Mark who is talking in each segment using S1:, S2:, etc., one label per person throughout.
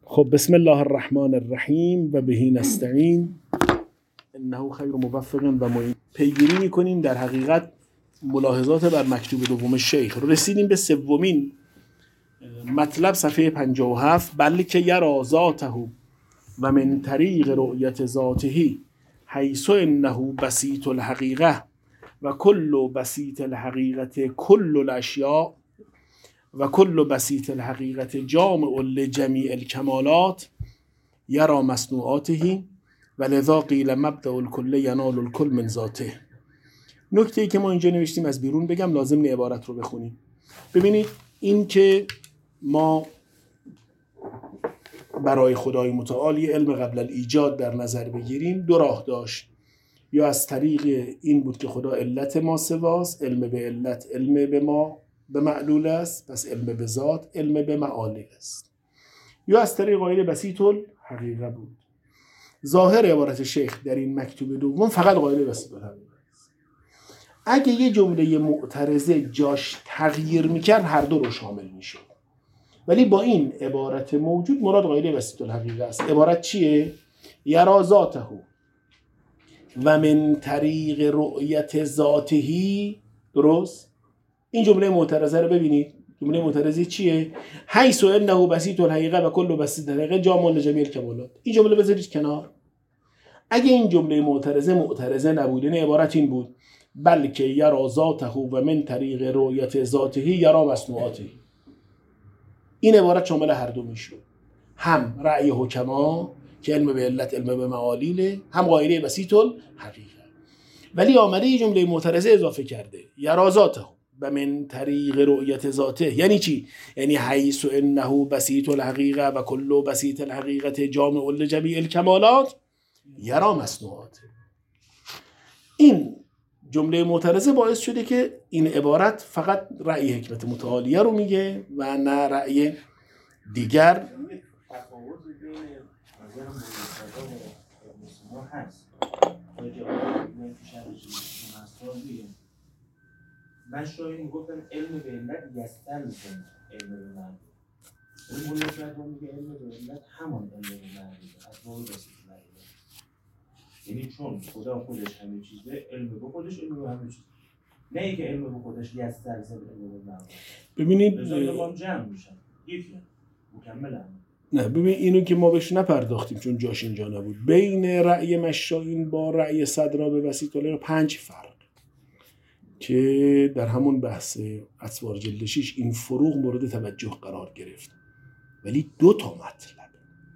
S1: خب بسم الله الرحمن الرحیم و بهی نستعین انه خیر موفق و معین. پیگیری میکنیم در حقیقت ملاحظات بر مکتوب دوم شیخ. رسیدیم به سومین مطلب صفحه 57. بلکه یرا ذاته و من طریق رؤیت ذاته حیث انه بسیط الحقیقه و کل بسیط الحقیقت کل الاشیاء و کل بسیط الحقیقت جامع لجمیع الکمالات یرا مصنوعاته و لذا قیل مبدأ الکل ینال الکل من ذاته. نکته‌ای که ما اینجا نوشتیم از بیرون بگم، لازم نیست عبارت رو بخونیم. ببینید این که ما برای خدای متعال علم قبل الایجاد در نظر بگیریم دو راه داشت. یا از طریق این بود که خدا علت ما سواست، علم به علت علم به ما به معلول است، پس علم به ذات علم به معالی است. یا از طریق قاعده بسیط الحقیقه بود. ظاهر عبارت شیخ در این مکتوب دوم فقط قاعده بسیط الحقیقه است. اگه یه جمله معترضه جاش تغییر میکرد هر دو رو شامل میشد، ولی با این عبارت موجود مراد قاعده بسیط الحقیقه است. عبارت چیه؟ یرا ذاته و من طریق رؤیت ذاته. درست؟ این جمله معترضه رو ببینید. جمله معترضه چیه؟ حیث انه بسیط الحقیقه و کل بسیط الحقیقه جامع لجمیع الکمالات. این جمله بذارید کنار. اگه این جمله معترضه نبود، عبارت این بود بلکه یرا ذاته و من طریق رؤیت ذاته یرا مصنوعاته. این عبارت شامل هر دو میشود، هم رأی حکما که علم به علت علم به معالیله، هم قاعده بسیط الحقیقه. ولی آمده یه جمله معترضه اضافه کرده، یرا ذاته و من طریق رؤیت ذاته. یعنی چی؟ یعنی حیث انه بسیط الحقیقه و کل بسیط الحقیقت جامع لجمیع الکمالات یرا مصنوعاته. این جمله معترضه باعث شده که این عبارت فقط رأی حکمت متعالیه رو میگه و نه رأی دیگر.
S2: تفاوت بین نظر مصطفی هست. من شاید میگفتم علم به علت یستلزم علم به معلول. این مولوی میگه علم به علت همان علم به معلول از نوع بسیط معلول. یعنی چون خدا خودش همه چیزه، علم به خودش علم به همه چیز. نه اینکه علم به خودش یستلزم علم به معلول.
S1: ببینید
S2: لذا جمع میشن. یکی مکمل. نه
S1: ببین اینو که ما بهش نپرداختیم چون جاش اینجا نبود. بین رأی مشایین با رأی صدرا به بسیط الحقیقه 5 فرق که در همون بحث اطوار جلد 6 این فروق مورد توجه قرار گرفت. ولی 2 مطلب،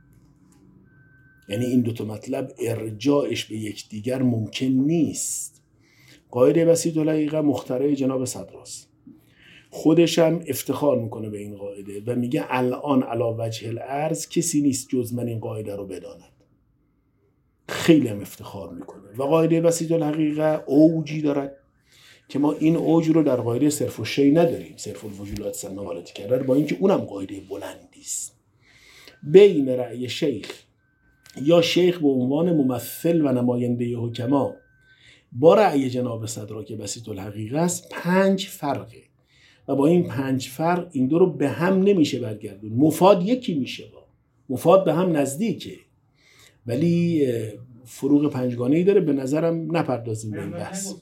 S1: یعنی این 2 مطلب ارجاعش به یکدیگر ممکن نیست. قاعده بسیط الحقیقه مخترع جناب صدراست، خودش هم افتخار میکنه به این قاعده و میگه الان علی وجه الارض کسی نیست جز من این قاعده رو بداند. خیلی هم افتخار میکنه و قاعده بسیط الحقیقه اوجی دارد که ما این اوج رو در قاعده صرف الشیء نداریم، صرف الوجود سنوالاتی کرده، با اینکه اونم قاعده بلندی است. بین رأی شیخ یا شیخ به عنوان ممثل و نماینده حکما با رأی جناب صدرا که بسیط الحقیقه است 5 فرقه و با این 5 فرق این دو رو به هم نمیشه برگردون. مفاد یکی میشه، مفاد به هم نزدیکه، ولی فروق 5گانه‌ای داره. به نظرم نپردازیم به این بحث.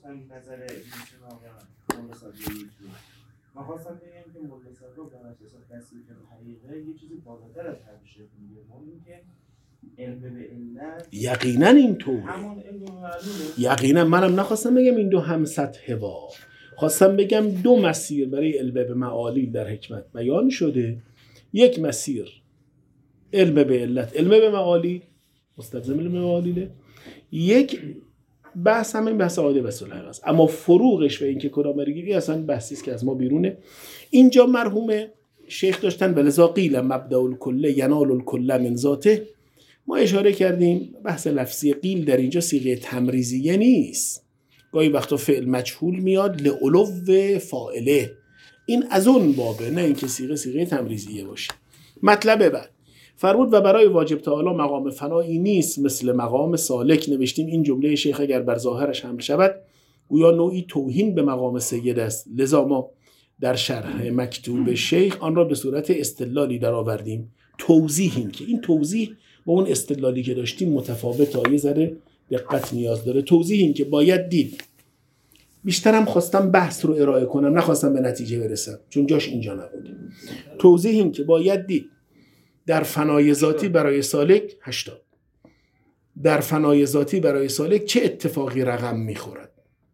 S2: من خواستم بگم که مولوی صدرا در اساس بسیط الحقیقه یه چیزی بالاتر از همیشه میگه، ما اینکه علم به علت
S1: یقینا اینطور،
S2: همون علم به معلوله.
S1: یقینا منم نخواستم بگم این دو هم سطح با، خواستم بگم 2 مسیر برای علم به معالی در حکمت بیان شده. یک مسیر علم به علت علم به معالی مستلزم علم به معالیه، یک بحث همین بحث قاعده بسیط الحقیقه است. اما فروغش و اینکه کدام بگیری اصلا بحثی است که از ما بیرونه. اینجا مرحوم شیخ داشتن ولذا قیل مبدأ الکل ینال الکل من ذاته. ما اشاره کردیم بحث لفظی قیل در اینجا صیغه تمریزیه نیست. گاهی وقتا فعل مجهول میاد لعلو فاعله، این از اون بابه، نه اینکه صیغه تمریزیه باشه. مطلب بعد فرمود و برای واجب تعالی مقام فنایی نیست مثل مقام سالک. نوشتیم این جمله شیخ اگر بر ظاهرش حمل شود گویا نوعی توهین به مقام سید است، لذا ما در شرح مکتوب شیخ آن را به صورت استدلالی در آوردیم. توضیح این که این توضیح با اون استدلالی که داشتیم متفاوته، یه ذره دقت نیاز داره. توضیح این که باید دید. بیشترم خواستم بحث رو ارائه کنم، نخواستم به نتیجه برسم چون جاش اینجا نبود. توضیح این که باید دید در فنای ذاتی برای سالک 80 در فنای ذاتی برای سالک چه اتفاقی رقم میخورد.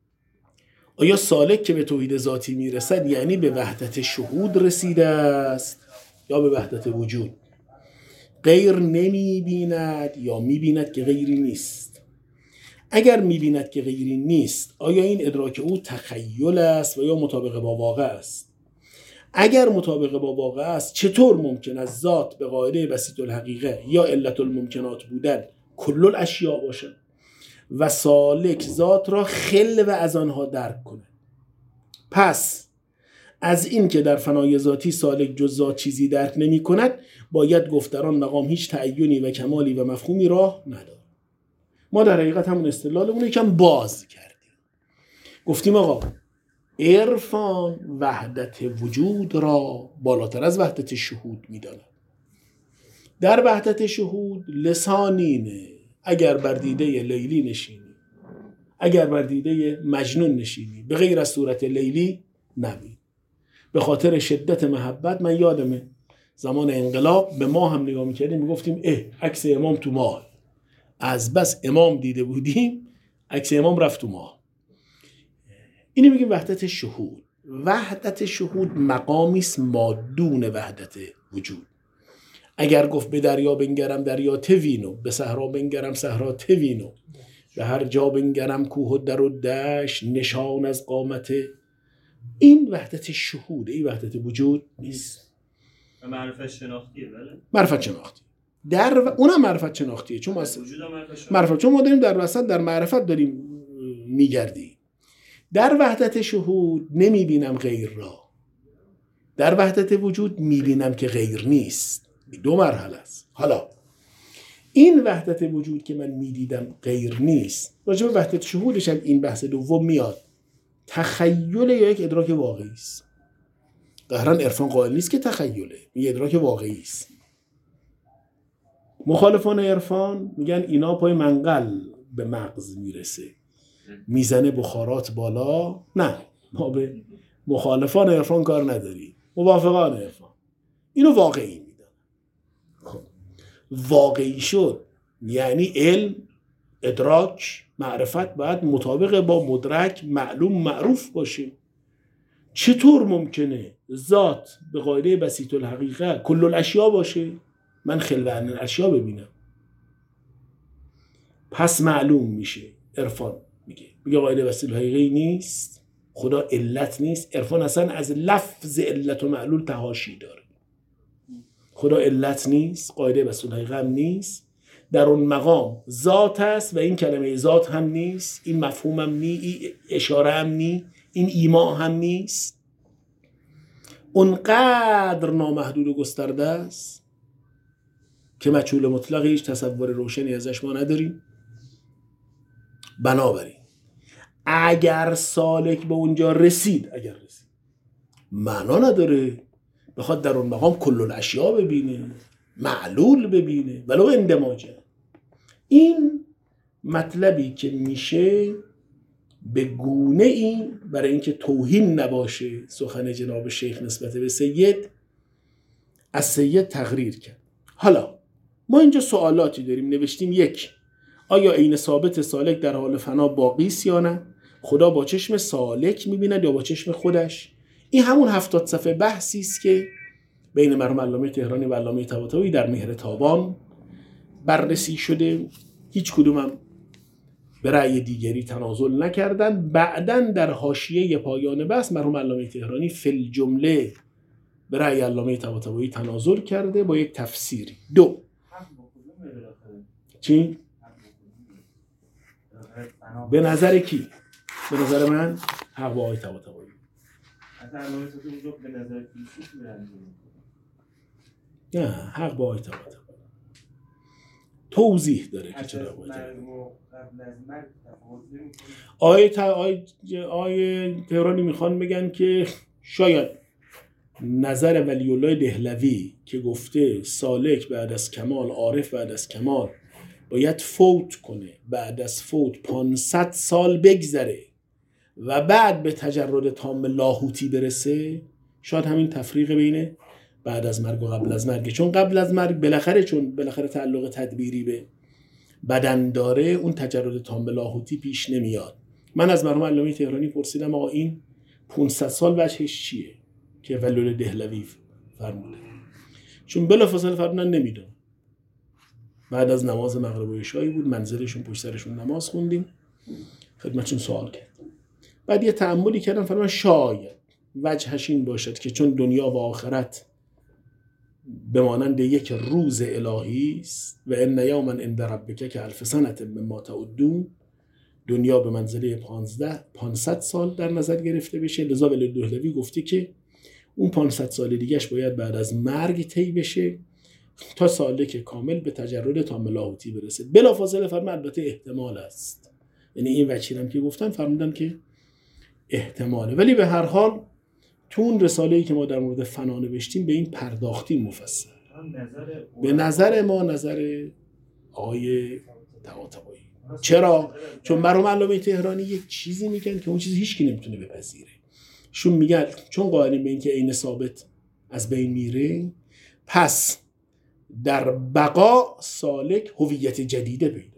S1: آیا سالک که به توحید ذاتی میرسد یعنی به وحدت شهود رسیده است یا به وحدت وجود؟ غیر نمیبیند یا میبیند که غیری نیست؟ اگر میبیند که غیری نیست آیا این ادراک او تخیل است و یا مطابق با واقع است؟ اگر مطابق با واقع است چطور ممکن است ذات به قاعده بسیط الحقیقه یا علت الممکنات بودن کل الاشیاء باشد و سالک ذات را خلو از آنها درک کند؟ پس از این که در فنای ذاتی سالک جز ذات چیزی درک نمی کند باید گفت در آن مقام هیچ تعینی و کمالی و مفهومی راه ندارد. ما در حقیقت همون استدلالمون رو یکم باز کردیم. گفتیم آقا عرفان وحدت وجود را بالاتر از وحدت شهود می‌داند. در وحدت شهود لسانینه، اگر بر دیده لیلی نشینی، اگر بر دیده مجنون نشینی، به غیر از صورت لیلی نبین. به خاطر شدت محبت من یادمه زمان انقلاب به ما هم نگاه میکردیم میگفتیم عکس امام تو ماه، از بس امام دیده بودیم عکس امام رفت تو ماه. اینو میگیم وحدت شهود. وحدت شهود مقامی است مادون وحدت وجود. اگر گفت به دریا بنگرم دریا توینو، به صحرا بنگرم صحرا توینو، به هر جا بنگرم کوه و در و دشت نشان از قامت، این وحدت شهوده، این وحدت وجود نیست.
S3: معرفت شناختیه. بله
S1: معرفت شناختی اونم معرفت شناختیه، چون ما داریم در وسط در معرفت داریم میگردیم. در وحدت شهود نمیبینم غیر را، در وحدت وجود میبینم که غیر نیست. دو مرحله است. حالا این وحدت وجود که من میدیدم غیر نیست، راجع به وحدت شهودش هم این بحث دوم میاد. تخیل یا یک ادراک واقعی است. ظاهرا عرفان قائل نیست که تخیله، این ادراک واقعی است. مخالفان عرفان میگن اینا پای منقل به مغز میرسه، میزنه بخارات بالا. نه، ما به مخالفان عرفان کار نداریم، موافقان عرفان اینو واقعی میدن. خب واقعی شد یعنی علم، ادراک، معرفت باید مطابق با مدرک، معلوم، معروف باشه. چطور ممکنه ذات به قاعده بسیط الحقیقه کل الاشیاء باشه؟ من خلوه عن الاشیاء ببینم. پس معلوم میشه. عرفان میگه قاعده بسیط الحقیقه نیست، خدا علت نیست. عرفان اصلا از لفظ علت و معلول تحاشی داره. خدا علت نیست، قاعده بسیط الحقیقه هم نیست، در اون مقام ذات است و این کلمه ذات هم نیست، این مفهوم هم نیست، این اشاره هم نیست، این ایما هم نیست. اونقدر نامحدود و گسترده است که مجهول مطلق هیچ تصور روشنی ازش ما نداریم. بنابراین اگر سالک به اونجا رسید معنا نداره بخواد در اون مقام کل الاشیاء ببینه، معلول ببینه ولو اندماجه. این مطلبی که میشه به گونه ای برای اینکه توهین نباشه سخن جناب شیخ نسبت به سید، از سید تقریر کرد. حالا ما اینجا سوالاتی داریم نوشتیم. یک، آیا عین ثابت سالک در حال فنا باقی است یا نه؟ خدا با چشم سالک میبیند یا با چشم خودش؟ این همون 70 صفحه بحثی است که بین مرحوم علامه تهرانی و علامه طباطبایی در مهر تابان بررسی شده. هیچ کدومم به رأی دیگری تنازل نکردن. بعداً در حاشیه پایان بحث مرحوم علامه تهرانی فی الجمله به رأی علامه طباطبایی تنازل کرده با یک تفسیری. دو، چی؟ به نظر کی؟ به نظر من حق با آقای طباطبایی. نه، حق با آقای طباطبایی توضیح داره که چرا باید. آقای تهرانی میخوان بگن که شاید نظر ولی الله دهلوی که گفته سالک بعد از کمال، عارف بعد از کمال باید فوت کنه، بعد از فوت 500 سال بگذره و بعد به تجرد تام لاهوتی برسه، شاید همین تفریق بین بعد از مرگ و قبل از مرگ، چون قبل از مرگ بالاخره تعلق تدبیری به بدن داره، اون تجرد تام لاهوتی پیش نمیاد. من از مرحوم علامه تهرانی پرسیدم آقا این 500 سال وجهش چیه که ولی الله دهلوی فرموده؟ چون بلافاصله فرمودن نمیدونم. بعد از نماز مغرب و عشایی بود، منزلشون پشت سرشون نماز خوندیم، خدمتشون سوال کرد. بعد یه تأملی کردم، فرمودن شاید وجهش این باشد که چون دنیا و آخرت به مانند یک روز الهی است و ان یوما عند ربک که الف سنه مما تعدون، دنیا به منزله 500 سال در نظر گرفته بشه، لذا ولی الله دهلوی گفته که اون 500 سال دیگهش باید بعد از مرگ طی بشه تا سالک کامل به تجرد تام لاهوتی برسه. بلافاصله فرمودن البته احتمال است، یعنی این وجهی که گفتن فرمودن که احتماله، ولی به هر حال تو اون رساله‌ای که ما در مورد فنا نوشتیم به این پرداختیم مفصل. به نظر ما نظر آقای طباطبایی. چرا؟ چون مرحوم علامه تهرانی یک چیزی میگن که اون چیزی هیچ کی نمیتونه بپذیره. شون میگن چون قائلین به این که عین ثابت از بین میره، پس در بقا سالک هویت جدیده پیدا.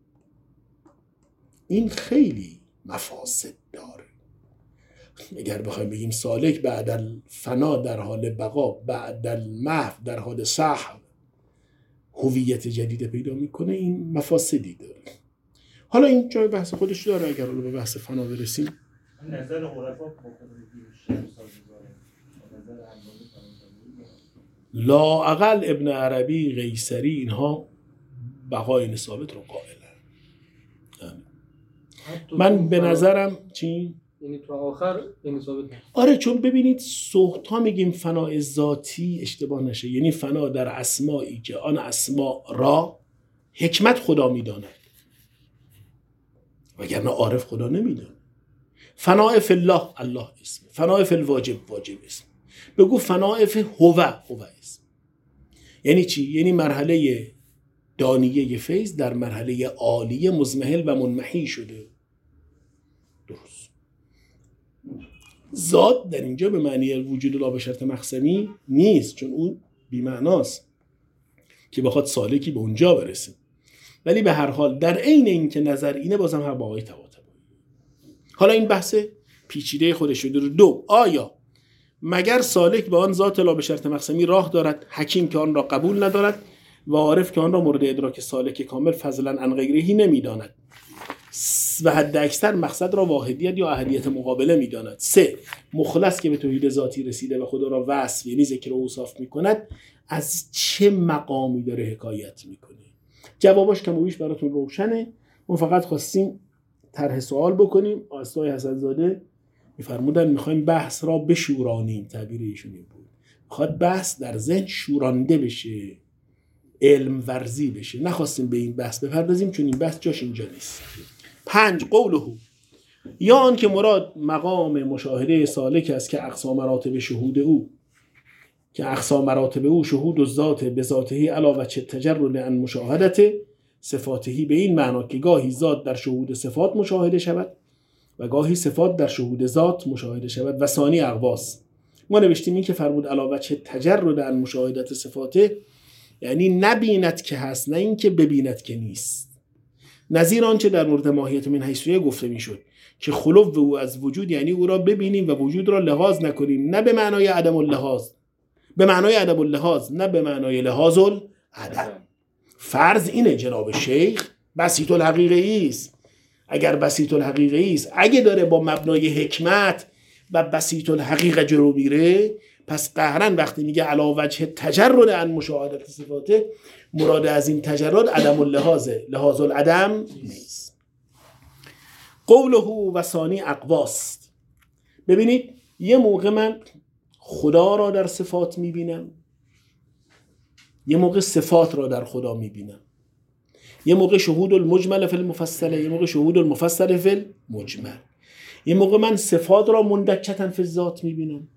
S1: این خیلی مفاسد داره. اگر بخوایم بگیم سالک بعد الفنا در حال بقا، بعد المحو در حال سحو هویت جدید پیدا میکنه، این مفاسدی داره. حالا این جای بحث خودش داره، اگر رو به بحث فنا برسیم.
S2: نظر عرفا
S1: لااقل ابن عربی، قیصری، اینها بقای ثابت رو قائلن. من به نظرم چی؟
S4: یعنی تو آخر این ثابت.
S1: آره، چون ببینید سوختا میگیم فنای ذاتی اشتباه نشه، یعنی فنا در اسمایی که آن اسما را حکمت خدا میداند، وگرنه عارف خدا نمیداند. فنای فی الله، الله اسم. فنای فی الواجب، واجب اسم. بگو فنای فی هو اسم. یعنی چی؟ یعنی مرحله دانیه فیض در مرحله عالیه مزمحل و منمحی شده. درست. ذات در اینجا به معنی وجود لا به شرط مقسمی نیست، چون اون بی‌معناست که بخواد سالکی به اونجا برسه. ولی به هر حال در عین این که نظر اینه، بازم هم با آقای طباطبایی. حالا این بحث پیچیده خودش رو داره. دو، آیا مگر سالک به آن ذات لا به شرط مقسمی راه دارد، حکیم که آن را قبول ندارد و عارف که آن را مورد ادراک سالک کامل فضلا عن غیرهی نمیداند و حد اکثر مقصد را واحدیت یا احدیت مقابله میداند. سه، مخلص که به توحید ذاتی رسیده و خدا را وصف یعنی ذکر و اوصاف میکند، از چه مقامی داره حکایت میکنه؟ جوابش کم و بیش براتون روشنه. ما فقط خواستیم طرح سوال بکنیم. آقای حسن‌زاده میفرمودن میخوایم بحث را بشورانیم، تعبیر ایشون این بود. میخواد بحث در ذهن شورانده بشه، علم ورزی بشه. نخواستیم به این بحث بپردازیم چون این بحث جاش اینجا نیست. 5، قوله، یا آن که مراد مقام مشاهده سالک است که اقصا مراتب شهود او، شهود و ذات به ذاته علاوه چه تجرد عن مشاهدت صفاته، به این معنا که گاهی ذات در شهود صفات مشاهده شود و گاهی صفات در شهود ذات مشاهده شود. و ثانی اقواس، ما نوشتیم این که فرمود علاوه چه تجرد عن مشاهدت صفاته، یعنی نبیند که هست، نه این که ببیند که نیست. نظیر آنچه در مورد ماهیت من حیثیه گفته میشد که خلو او از وجود، یعنی او را ببینیم و وجود را لحاظ نکنیم، نه به معنای عدم اللحاظ، به معنای عدم اللحاظ، نه به معنای لحاظ العدم. فرض اینه جناب شیخ بسیط الحقیقی است. اگر بسیط الحقیقی است، اگه داره با مبنای حکمت و بسیط الحقیقه جلو میره، پس قهرن وقتی میگه علی وجه تجرد عن مشاهدت صفاته، مراد از این تجرد عدم اللحاظ، لحاظ العدم نیست. قوله و ثانی اقواست. ببینید یه موقع من خدا را در صفات میبینم، یه موقع صفات را در خدا میبینم، یه موقع شهود المجمل فی المفصله، یه موقع شهود المفصل فی المجمل، یه موقع من صفات را مندکتا فی الذات میبینم،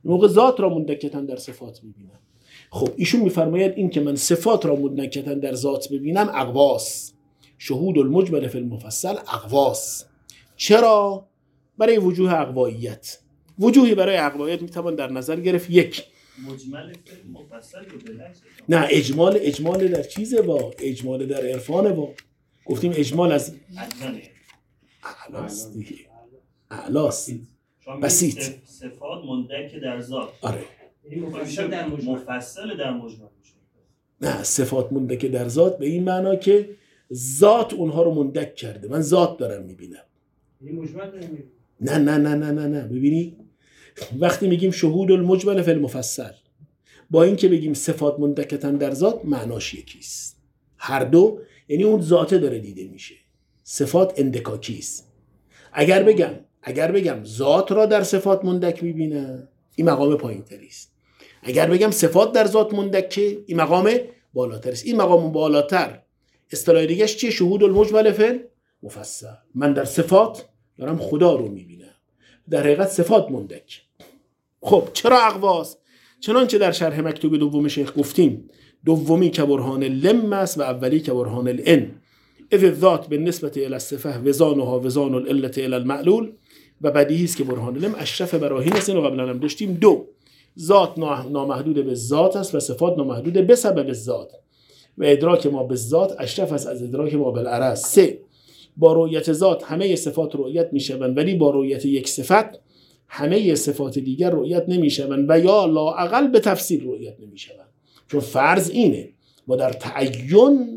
S1: موقع ذات را مندکتا در صفات میبینم. خب ایشون میفرماید این که من صفات را مندکتا در ذات ببینم اقواس، شهود المجمل فی المفصل اقواس. چرا؟ برای وجوه اقواییت. وجوهی برای اقواییت میتوان در نظر گرفت. یک،
S3: مجمل مفصل رو بلنش
S1: نه اجمال در چیزه وا، اجمال در عرفانه وا. گفتیم اجمال از
S3: ادنانه
S1: اعلاست دیگه، اعلاست بسیط.
S3: صفات مندک در ذات.
S1: آره
S2: مفصل در مجمل.
S3: مفصل در مجمل میشه.
S1: نه صفات مندک در ذات به این معنا که ذات اونها رو مندک کرده، من ذات دارم میبینم.
S2: یعنی مجمل نمیبینی.
S1: نه نه نه نه نه نه ببینی وقتی میگیم شهود المجمل فی المفصل با این که بگیم صفات مندکتا در ذات معناش یکیست. هر دو یعنی اون ذاته داره دیده میشه، صفات اندکاکیست. اگر بگم ذات را در صفات مندک میبینم این مقام پایین تریست. اگر بگم صفات در ذات مندکه این مقام بالاتریست. این مقام بالاتر اصطلاح دیگه‌اش چیه؟ شهود المجمل فی المفصل. من در صفات دارم خدا رو میبینم، در حقیقت صفات مندک. خب چرا اقواس؟ چنانچه در شرح مکتوب دوم شیخ گفتیم دومی که برهان لم است و اولی که برهان الان. اذ الذات بالنسبه الى الصفه وزانها وزان العله الى المعلول و بدیهی است که برهان لم اشرف براهین است. اینو قبلا هم داشتیم. دو، ذات نامحدود به ذات است و صفات نامحدود به سبب ذات و ادراک ما به ذات اشرف است از ادراک ما بالعرض. سه، با رؤیت ذات همه صفات رؤیت میشوند ولی با رؤیت یک صفت همه صفات دیگر رؤیت نمیشوند و یا لااقل به تفصیل رؤیت نمیشوند. چون فرض اینه ما در تعین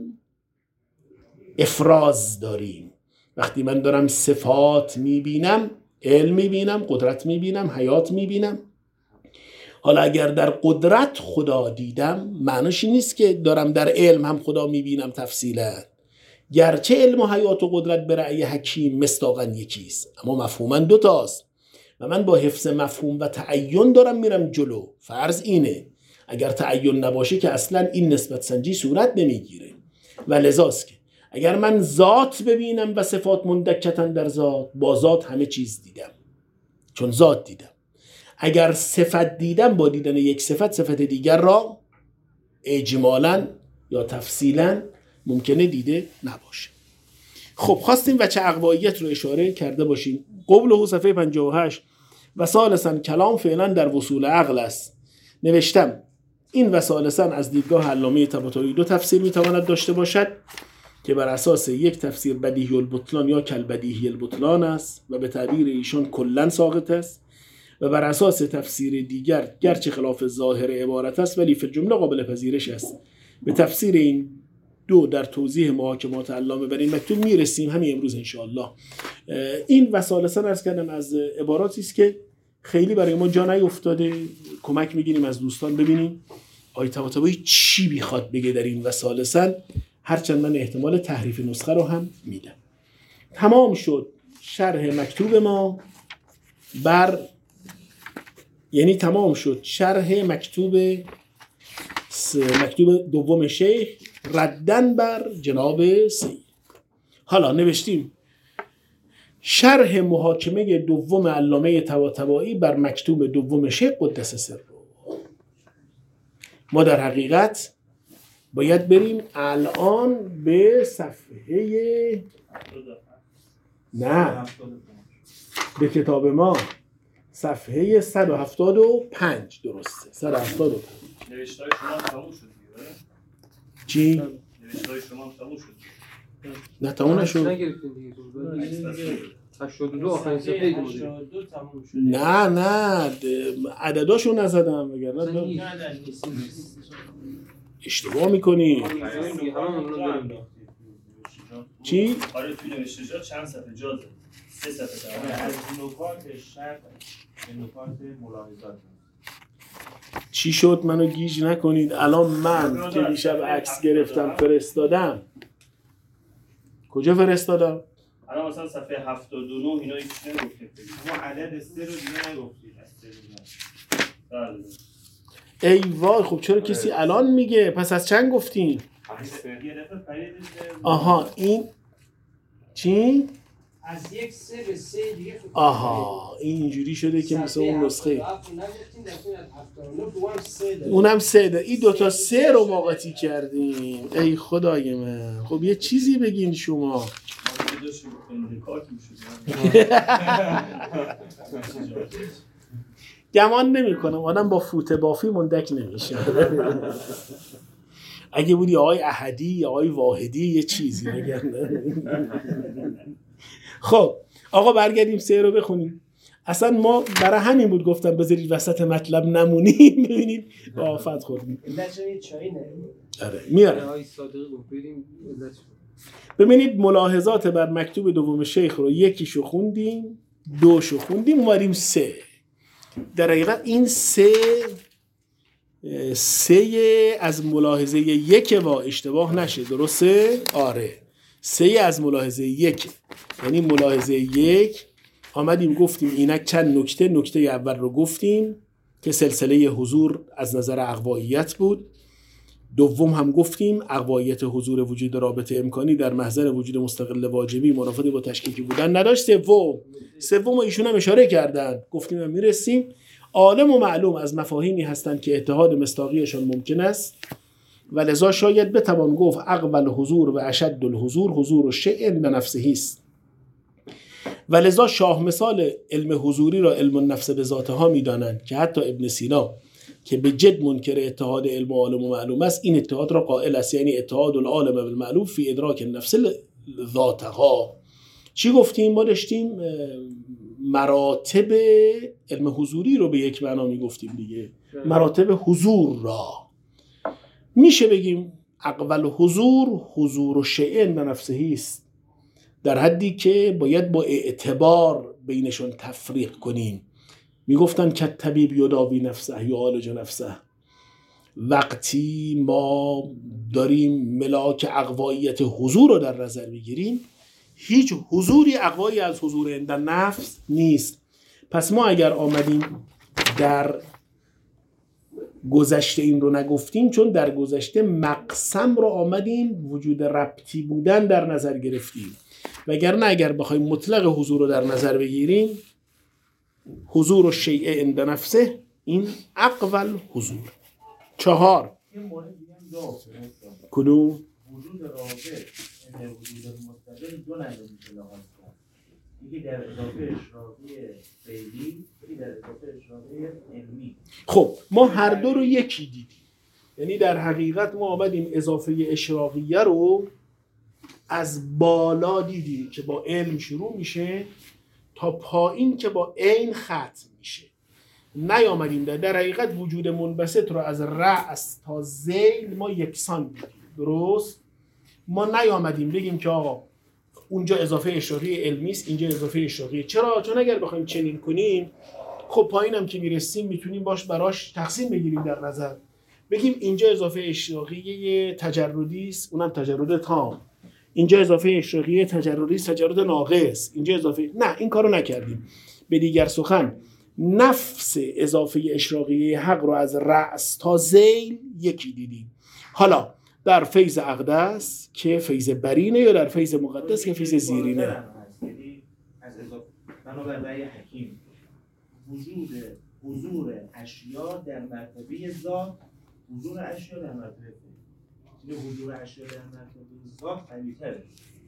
S1: افراز داریم. وقتی من دارم صفات میبینم، علم میبینم، قدرت میبینم، حیات میبینم. حالا اگر در قدرت خدا دیدم معنیش نیست که دارم در علم هم خدا میبینم تفصیلا، گرچه علم و حیات و قدرت به رأی حکیم مصداقاً یکیست اما مفهوماً دوتاست و من با حفظ مفهوم و تعین دارم میرم جلو. فرض اینه اگر تعین نباشه که اصلا این نسبت سنجی صورت نمیگیره و لذاست که اگر من ذات ببینم و صفات مندکتن در ذات، با ذات همه چیز دیدم چون ذات دیدم. اگر صفت دیدم با دیدن یک صفت دیگر را اجمالاً یا تفصیلاً ممکنه دیده نباشه. خب خواستیم وجه اقواییت رو اشاره کرده باشیم. قبله صفحه 58 و ثالثاً کلام فعلا در وصول عقل است. نوشتم این و ثالثاً از دیدگاه علامه طباطبایی دو تفسیر میتواند داشته باشد که بر اساس یک تفسیر بدیهی البطلان یا کلبدیهی البطلان است و به تعبیر ایشان کلاً ساقط است و بر اساس تفسیر دیگر گرچه خلاف ظاهر عبارت است ولی فی الجمله قابل پذیرش است. به تفسیر این دو در توضیح محاکمات علامه بر این مکتوب میرسیم همین امروز انشاءالله. این و ثالثاً عرض کردم از عباراتی است که خیلی برای ما جا نیفتاده، کمک میگیریم از دوستان ببینیم آیه طباطبایی چی میخواد بگه در این و ثالثاً، هرچند من احتمال تحریف نسخه رو هم میدم. تمام شد شرح مکتوب ما بر تمام شد شرح مکتوب دوم شیخ ردن بر جناب سید. حالا نوشتیم شرح محاکمه دوم علامه طباطبایی بر مکتوب دوم شیخ قدس سره. ما در حقیقت باید بریم الان به صفحه به کتاب ما صفحه 175 درسته 175.
S3: نوشتای شما تموم شد دیگه.
S1: چی؟
S3: نوشتای شما تموم شد.
S1: نه تموم نشد.
S4: 82 آخرین صفحه بود.
S2: 82 تموم شد.
S1: نه عدداشو نزدم وگرنه
S2: نه
S1: اشتباه میکنی. چی؟
S3: آره توی نوشتجات چند صفحه جا داره. 3 صفحه داره.
S2: از نکات شرط نکات ملاحظات.
S1: چی شد منو گیج نکنید. الان من که دیشب عکس گرفتم فرستادم. کجا فرستادم؟
S3: الان مثلا صفحه 79 اینا هیچ نگفتید.
S2: ما عدد 3 رو دیگه نگفتید.
S3: بله.
S1: ای وای خب چرا کسی الان میگه؟ پس از چند گفتین؟
S2: یه دفعه پریدید.
S1: آها این چی؟
S5: از یک سه به سه دیگه فکر کنم.
S1: آها این اینجوری شده که مثل اون نسخه
S5: هفتاد و هفت نگفتیم، در از 79 دوام سه داریم.
S1: اونم سه ده. این دوتا سه رو ما قاطی کردیم. ای خدای من. خب یه چیزی بگین شما.
S3: ما که داشتیم بکنیم کارت میشود.
S1: گمان نمی کنم آدم با فوت بافی مندک نمیشه. اگه بودی آقای احدی یا آقای واحدی یه چیزی اگر خب آقا برگردیم سه رو بخونیم. اصلا ما برای همین بود گفتم بذارید وسط مطلب نمونیم. ببینید با آفت خوردیم.
S5: علت چایی نه.
S1: آره میاره.
S4: آقای صادقی گفت بریم علتش.
S1: ببینید ملاحظات بر مکتوب دوم شیخ رو یکیشو خوندیم، دوشو خوندیم، اومدیم سه. در حقیقت این سه از ملاحظه یک و اشتباه نشه، درسته؟ آره سه از ملاحظه یک، یعنی ملاحظه یک آمدیم گفتیم اینک چند نکته اول رو گفتیم که سلسله حضور از نظر اقواییت بود. دوم هم گفتیم اقواییت حضور وجود رابطه امکانی در محضر وجود مستقل واجبی منافاتی با تشکیکی بودن نداشت. سوم ایشون هم اشاره کردن، گفتیم هم میرسیم. عالم و معلوم از مفاهیمی هستند که اتحاد مصداقیشان ممکن است و لذا شاید بتوان گفت اقبل حضور و اشد الحضور حضور الشیء به نفسه است و لذا شاه مثال علم حضوری را علم النفس به ذاته ها میدانند که حتی ابن سینا که به جد منکر اتحاد علم و عالم و معلوم است این اتحاد را قائل است، یعنی اتحاد العالم بالمعلوم فی ادراک النفس ذاتها. چی گفتیم؟ ما داشتیم مراتب علم حضوری رو به یک معنا میگفتیم دیگه، مراتب حضور را میشه بگیم اقبل حضور و شیء به نفسه است، در حدی که باید با اعتبار بینشون تفریق کنیم. میگفتن که طبیب یداوی نفسه یا عالج نفسه. وقتی ما داریم ملاک اقواییت حضور رو در نظر بگیریم هیچ حضوری اقوایی از حضور عند نفس نیست. پس ما اگر آمدیم در گذشته این رو نگفتیم چون در گذشته مقسم رو آمدیم وجود ربطی بودن در نظر گرفتیم، وگرنه اگر بخوایم مطلق حضور رو در نظر بگیریم حضور و شیء عند نفسه این اقوال حضور. 4
S2: این مورد دیگه هم داشت
S1: کدوم؟
S2: وجود رابط و وجود مستقل دو نظر میشه لحاظ کرد. یکی در اضافه اشراقی فعلی، یکی در اضافه اشراقی علمی.
S1: خب ما هر دو رو یکی دیدیم، یعنی در حقیقت ما آمدیم اضافه اشراقیه رو از بالا دیدیم که با علم شروع میشه تا پایین که با عین ختم میشه. نیامدیم در حقیقت وجود منبسط رو از رأس تا ذیل ما یکسان دیدیم، درست؟ ما نیامدیم بگیم که آقا اونجا اضافه اشراقی علمی است اینجا اضافه اشراقی. چرا؟ چون اگر بخوایم چنین کنیم خب پایینم که میرسیم میتونیم براش تقسیم بگیریم در نظر، بگیم اینجا اضافه اشراقی تجردی است اونم تجرد تام، اینجا اضافه اشراقی تجردی است تجرد ناقص، اینجا اضافه نه، این کارو نکردیم. به دیگر سخن نفس اضافه اشراقی حق رو از رأس تا ذیل یکی دیدیم. حالا در فیض اقدس که فیض برینه یا در فیض مقدس که فیض زیرینه.
S2: یعنی از اضافه بنابر رأی حکیم وجود حضور اشیا در مرتبه ذات، حضور اشیا در مرتبه فعل. یعنی حضور اشیا در مرتبه ذات قوی‌تره.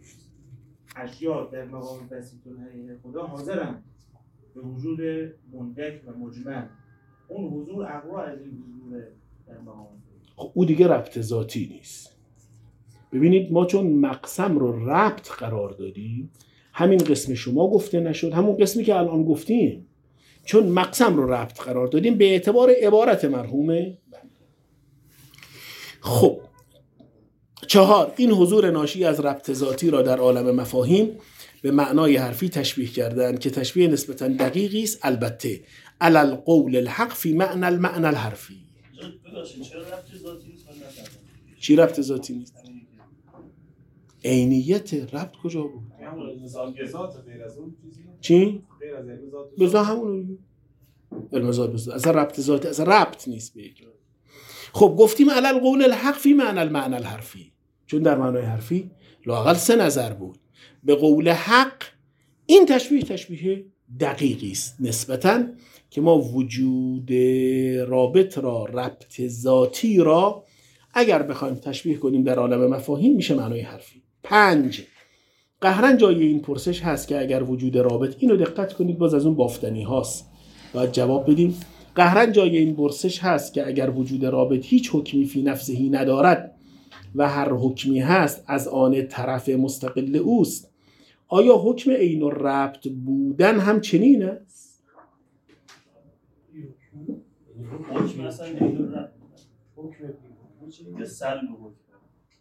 S2: اشیا در مقام بسیط الحقیقه خدا حاضرند به وجود مندک و مجمل. اون حضور اقوا از این حضور در مقام
S1: خب او دیگه ربط ذاتی نیست. ببینید ما چون مقسم رو ربط قرار دادیم همین قسم شما گفته نشد، همون قسمی که الان گفتیم چون مقسم رو ربط قرار دادیم به اعتبار عبارت مرحومه. خب 4 این حضور ناشی از ربط ذاتی را در عالم مفاهیم به معنای حرفی تشبیه کردند که تشبیه نسبتاً دقیقی است، البته علی القول الحق فی معنی المعنی الحرفی.
S3: چرا ربط ذاتی نیست؟
S1: چی ربط ذاتی نیست؟ عینیت ربط کجا بود؟ چی؟ بذار همون رو علم ذات بذار. اصلا ربط ذاتی اصلا ربط نیست به یک. خب گفتیم علی القول الحق فی معنی المعنی الحرفی، چون در معنای حرفی لااقل 3 نظر بود. به قول حق این تشبیه دقیقی است نسبتاً که ما وجود رابط را، ربط ذاتی را اگر بخوایم تشبیه کنیم در عالم مفاهیم میشه معنای حرفی. 5 قهرن جای این پرسش هست که اگر وجود رابط، اینو دقت کنید باز از اون بافتنی هاست باید جواب بدیم، قهرن جای این پرسش هست که اگر وجود رابط هیچ حکمی فی نفسهی ندارد و هر حکمی هست از آن طرف مستقل اوست، آیا حکم عین الربط بودن هم چنین است؟
S3: حکم اصلا عین ربط یا سلب حکم.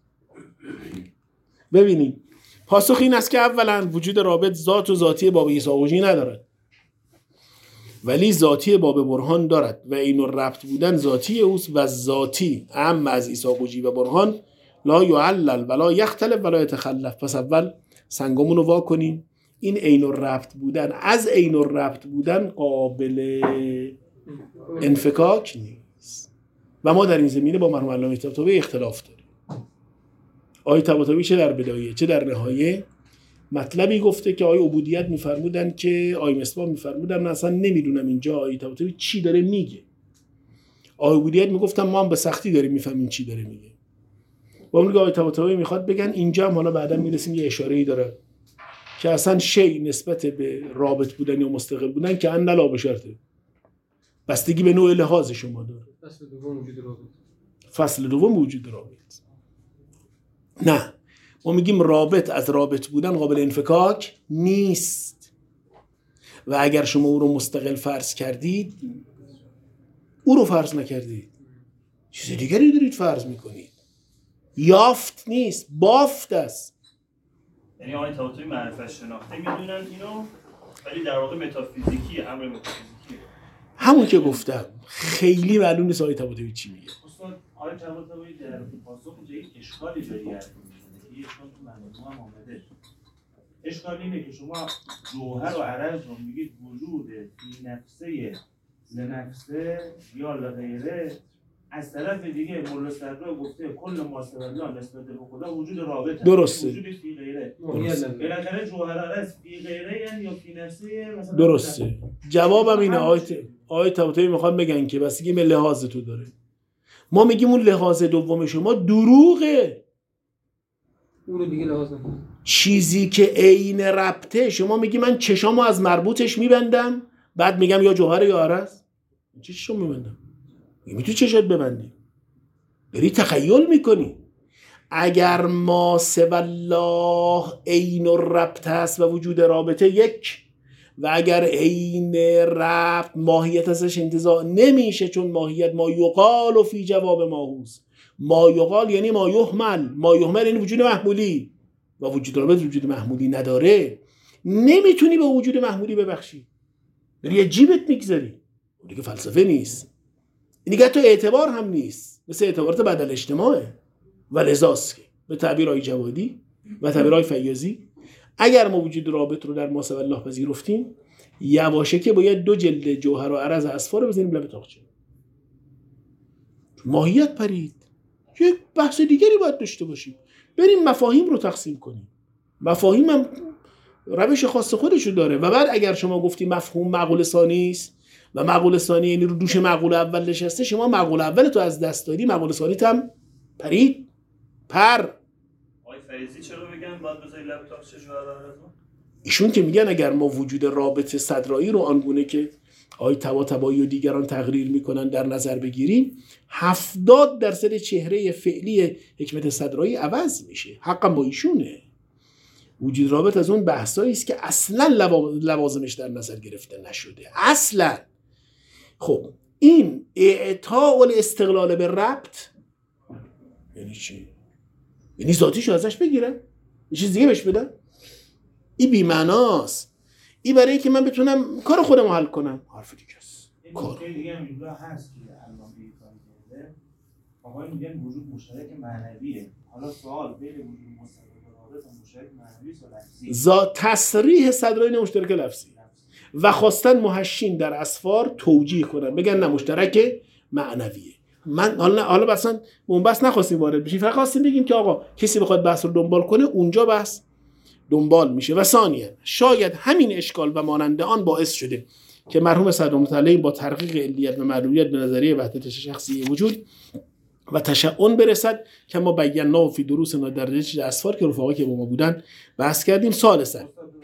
S1: ببینید پاسخ این است که اولا وجود رابط ذات و ذاتی باب ایساقوجی ندارد ولی ذاتی باب برهان دارد و عین الربط بودن ذاتی اوست و ذاتی اعم از ایساقوجی و برهان لا یعلل ولا یختلف ولا یتخلف. پس اول سنگامونو وا کنیم، این عین الربط بودن از عین الربط بودن قابل انفکاک نیست و ما در این زمینه با مرحوم علامه طباطبایی اختلاف داریم. آقای طباطبایی چه در بدایه چه در نهایه مطلبی گفته که آقای عبودیت میفرمودن که آقای مصباح میفرمودن من اصلا نمیدونم اینجا آقای طباطبایی چی داره میگه. آقای عبودیت میگفتن ما هم به سختی داریم میفهمیم چی داره میگه. با اون که آقای طباطبایی میخواد بگن اینجا هم حالا بعدا میرسیم یه اشاره‌ای داره که اصلا شی نسبت به رابط بودن یا مستقل بودن که ان لا بشرطه، بستگی به نوع لحاظ شما داره. فصل دوم وجود رابط. نه ما میگیم رابط از رابط بودن قابل انفکاک نیست و اگر شما او رو مستقل فرض کردید او رو فرض نکردید، چیز دیگری دارید فرض میکنید. یافت نیست، بافت است.
S3: یعنی آقای طباطبایی معرفت شناخته میدونن اینو ولی در واقع متافیزیکی، امر متافیزیکی.
S1: همون که گفتم خیلی معلوم نیست آقای طباطبایی چی میگه.
S2: استاد آقای طباطبایی در پاسخ اینجا یک اشکالی داری حرف میزنه. یک اشکال تو منظومه هم آمده. اشکال اینه که شما جوهر و عرض رو میگید وجود فی نفسه لنفسه یا لغیره، از طرف دیگه مولا صدرا گفته کل ما سوی الله نسبت به خدا وجود رابطه.
S1: درسته.
S2: وجود فی غیره. بالاخره جوهر عرض فی غیره یعنی یا فی نفسه مثلا.
S1: درسته. جوابم اینه آقای طباطبایی میخوان بگن که بستگی به لحاظ تو داره. ما میگیم اون لحاظ دوم شما دروغه.
S4: اون رو دیگه لحاظ نکن.
S1: چیزی که عین ربطه، شما میگی من چشامو از مربوطش میبندم بعد میگم یا جوهر یا عرض. چه چشم میبندم؟ میتونی چشات ببندی، داری تخیل میکنی. اگر ما سوی الله عین الربط هست و وجود رابطه یک و اگر عین ربط ماهیت ازش انتزاع نمیشه، چون ماهیت ما یقال و فی جواب ماهوز. ما یقال یعنی ما یحمل، ما یحمل یعنی وجود محمولی و وجود رابط وجود محمولی نداره، نمیتونی به وجود محمولی ببخشی، داری یه جیبت میگذاری. دیگه فلسفه نیست، این دیگه تو اعتبار هم نیست، مثل اعتبارات بدل اجتماعه. و لذاست که به تعبیر آقای جوادی و تعبیر آقای فیاضی اگر ما وجود رابط رو در ما سوی الله پذیرفتیم، یواشه که باید 2 جلد جوهر و عرض اصفا رو بزنیم لب تاقچه. ماهیت پرید. یک بحث دیگری باید داشته باشیم، بریم مفاهیم رو تقسیم کنیم. مفاهیم هم روش خاص خودشو داره و بعد اگر شما گفتی مفهوم معقول ثانی است و معقول ثانی یعنی رو دوش معقول اول نشسته، شما معقول اول تو از دست دادی، معقول ثانی هم پرید پر.
S3: آقای فیضی چرا میگن باید بذاری لب تاقچه جوهر عرض؟
S1: ایشون که میگن اگر ما وجود رابط صدرایی رو آنگونه که آقای طباطبایی و دیگران تقریر میکنن در نظر بگیریم، 70% چهره فعلی حکمت صدرایی عوض میشه. حقا با ایشونه. وجود رابط از اون بحثایی است که اصلا لوازمش در نظر گرفته نشده اصلا. خب این اعطاء الاستقلال به ربط یعنی چی؟ یعنی ذاتیشو ازش بگیرن یه چیز دیگه بهش بدن؟ این بی‌معناست. این برای اینکه من بتونم کار خودم حل کنم. حرف دیگه است.
S2: کار دیگه هم اینجا هست که علامه کاری کرده. آقای میگن وجود مشترک معنویه. حالا سوال بین وجود مستقل و رابط مشترک معنوی است لفظی.
S1: تصریح صدرایی مشترک لفظی و خواستن محشین در اسفار توجیه کنن بگن نه مشترک معنویه. من حالا مثلا اون بحث نخواستیم وارد بشیم، فقط خواستیم بگیم که آقا کسی بخواد بحث رو دنبال کنه اونجا بحث دنبال میشه. و ثانیاً شاید همین اشکال و مانند آن باعث شده که مرحوم صدرالمتعلم با تحقیق علیت و معلولیت به نظریه وحدت شخصی وجود و تشعن برسد که ما بینا فی دروسنا در رشد اسفار که رفقایی که با ما بودن بحث کردیم. ثالثاً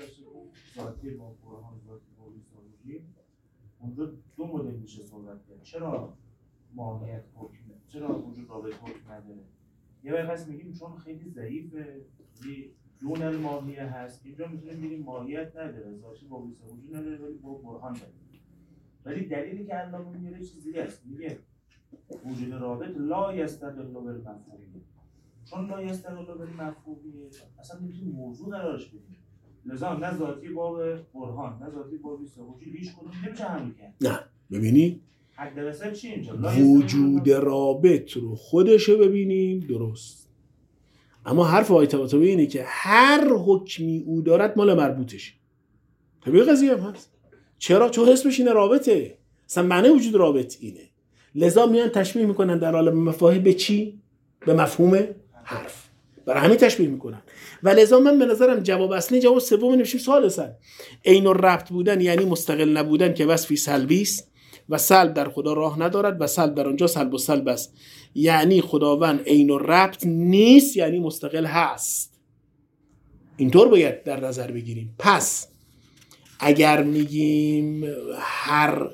S2: اونجا دو مدل میشه صحبت کرد. چرا ماهیت حکم، چرا وجود رابط حکم نداره؟ یه وقت میگیم چون خیلی ضعیفه، دون الماهیه هست. اینجا میتونیم بگیم ماهیت نداره، ذاتی با وجود نداره، ولی با برهان داره. ولی دلیلی که علامه میاره چیزی است، میگه وجود رابط لا یستدل بالمفهومیه. چون لا یستدل بالمفهومیه اصلا نمیتونیم موضوع قرارش بدیم. لذا نه ذاتی با برهان، نه ذاتی با وجود هیچ کدوم نمیشه حمل کرد.
S1: نه ببینید
S2: حد وسط چی اینجا؟
S1: وجود رابط رو خودشو ببینیم درست، اما حرف آیه طباطبایی اینه که هر حکمی او دارد مال مربوطشه. طبیعی قضیه هم هست. چرا؟ چون اسمش اینه رابطه، اصلا معنی وجود رابط اینه. لذا میان تشبیه میکنن در عالم مفاهیم به چی؟ به مفهوم حرف. برای همین تشبیه میکنن. و لذا من به نظرم جواب اصلی جواب سوم نمیشه. ثالثاً عین الربط بودن یعنی مستقل نبودن که وصفی سلبی است و سلب در خدا راه ندارد و سلب در آنجا سلب و سلب است. یعنی خداوند عین الربط نیست، یعنی مستقل هست. اینطور باید در نظر بگیریم. پس اگر میگیم هر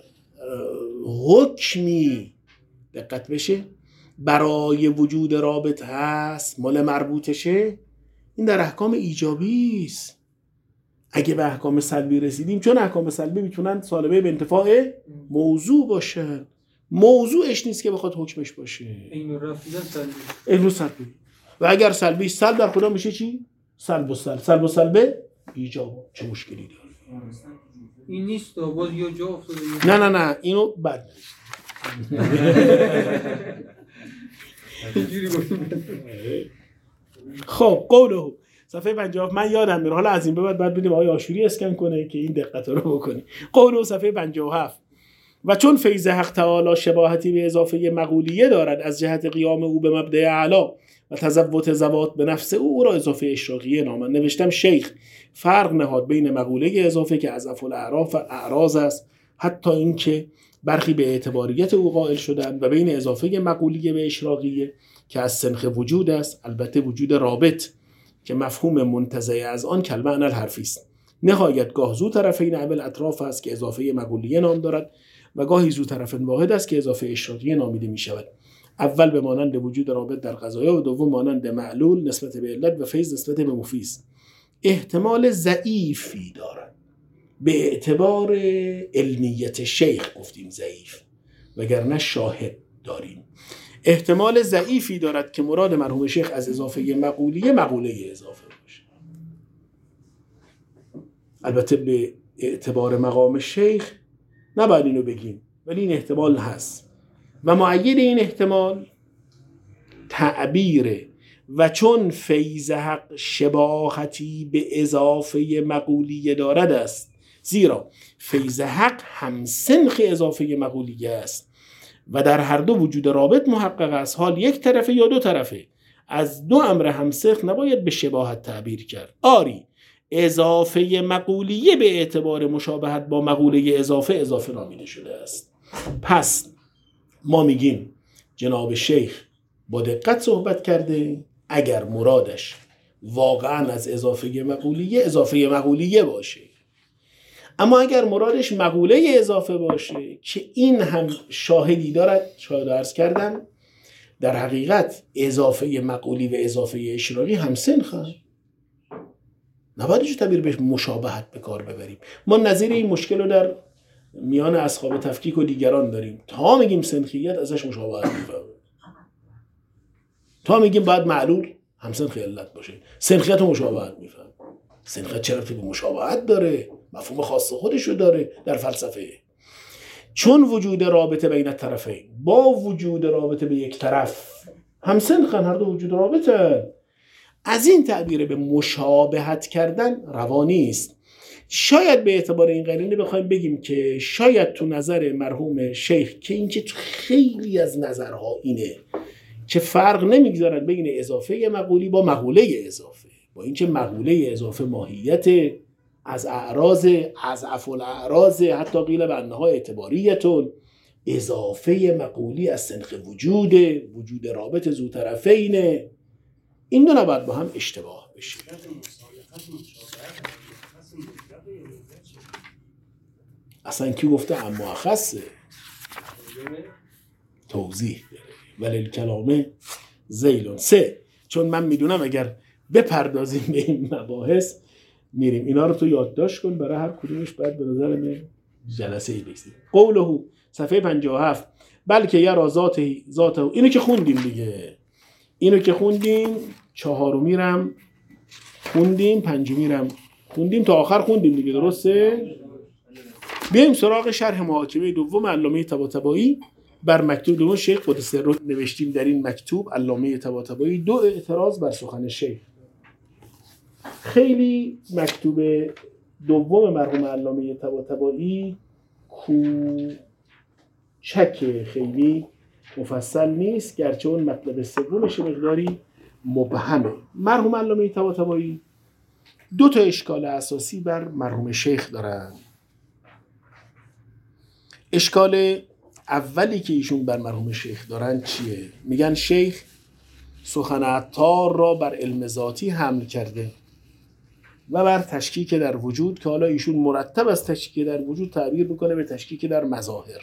S1: حکمی دقت بشه برای وجود رابط هست مال مربوطشه، این در احکام ایجابی است. اگه به احکام سلبی رسیدیم، چون احکام سلبی میتونن سالبه به انتفاع موضوع باشن، موضوعش نیست که بخواد حکمش باشه. اینو سلبی. و اگر سلبی سلب در خدا میشه چی؟ سلب و سلب. سلب و سلب ایجاب. چه مشکلی داره؟
S4: این نیست باز یا جا افتاده.
S1: نه اینو بد خب قوله صفحه 50 من یادم میره، حالا از این به بعد بدیم آقای آشوری اسکن کنه که این دقت رو بکنه. قوله صفحه 57 و چون فیض حق تعالی شباهتی به اضافه مقولیه دارد از جهت قیام او به مبدأ اعلی و تزوت زوات به نفس او را اضافه اشراقیه نامند. نوشتم شیخ فرق نهاد بین مقوله اضافه که از افعال اعراف و اعراض است حتی اینکه برخی به اعتباریت او قائل شدند و بین اضافه مقولیه به اشراقیه که از سنخ وجود است، البته وجود رابط که مفهوم منتزع از آن کالمعنی الحرفی است. نهایت گاه ذو طرفین عمل اطراف است که اضافه مقولیه نام دارد و گاهی ذو طرف واحد است که اضافه اشراقیه نامیده می شود. اول به مانند وجود رابط در قضایا و دوم مانند معلول نسبت به علت و فیض نسبت به مفیز. احتمال ضعیفی دارد به اعتبار علمیت شیخ گفتیم ضعیف وگرنه شاهد داریم. احتمال ضعیفی دارد که مراد مرحوم شیخ از اضافه مقولیه مقوله اضافه باشه. البته به اعتبار مقام شیخ نباید اینو بگیم ولی این احتمال هست و مؤید این احتمال تعبیره و چون فیض حق شباهتی به اضافه مقولیه دارد است، زیرا فیض حق هم سنخ اضافه مقولیه است و در هر دو وجود رابط محقق است. حال یک طرفه یا دو طرفه از دو امر همسنخ نباید به شباهت تعبیر کرد. آری اضافه مقولیه به اعتبار مشابهت با مقوله اضافه نامیده شده است. پس ما میگیم جناب شیخ با دقت صحبت کرده اگر مرادش واقعا از اضافه مقولیه باشه، اما اگر مرادش مقوله اضافه باشه که این هم شاهدی دارد، شاهد عرض کردم در حقیقت اضافه مقولی و اضافه اشراقی هم سنخن، نبایدش تعبیر به مشابهت به کار ببریم. ما نظیر این مشکل رو در میان اصحاب تفکیک و دیگران داریم. تا میگیم سنخیت ازش مشابهت میفهمیم، تا میگیم باید معلول هم سنخ علت باشه سنخیت و مشابهت میفهمیم. سنخیت چرا به مشابهت داره؟ مفهوم خاص خودشو داره در فلسفه. چون وجود رابطه بین طرفین با وجود رابطه به یک طرف هم سنخن، هر دو وجود رابطه، از این تعبیر به مشابهت کردن روانی است. شاید به اعتبار این قرینه بخوایم بگیم که شاید تو نظر مرحوم شیخ که این که تو خیلی از نظرها اینه که فرق نمیگذارن بین اضافه مقولی با مقوله اضافه، با اینکه مقوله اضافه ماهیت از اعراض از الاعراض حتی قیل به انها اعتباریتون، اضافه مقولی از سنخ وجود رابط ذو طرفین، این دو نباید با هم اشتباه بشه. اصلا کی گفته اما اخصه؟ توضیح داره ولی کلامه زیلون. 3 چون من میدونم اگر بپردازیم به این مباحث میریم. اینا رو تو یادداشت کن، برای هر کدومش باید به نظر من جلسه ای بگذاریم. قوله صفحه 57 بلکه یرا ذاته، اینو که خوندیم دیگه، اینو که خوندیم، 4می رم خوندیم، 5می رم خوندیم، تا آخر خوندیم دیگه، درسته؟ بیایم سراغ شرح محاکمه دوم علامه طباطبایی بر مکتوب دوم شیخ قدس سره. نوشتیم در این مکتوب علامه طباطبایی 2 اعتراض بر سخن شیخ. خیلی مکتوب دوم مرحوم علامه طباطبایی کوچک، خیلی مفصل نیست، گرچه اون مطلب سومش مقداری مبهمه. مرحوم علامه طباطبایی 2 تا اشکال اساسی بر مرحوم شیخ دارن. اشکال اولی که ایشون بر مرحوم شیخ دارن چیه؟ میگن شیخ سخن عطار را بر علم ذاتی حمل کرده و بر تشکیک در وجود، که حالا ایشون مرتب از تشکیک در وجود تعبیر میکنه به تشکیک در مظاهر،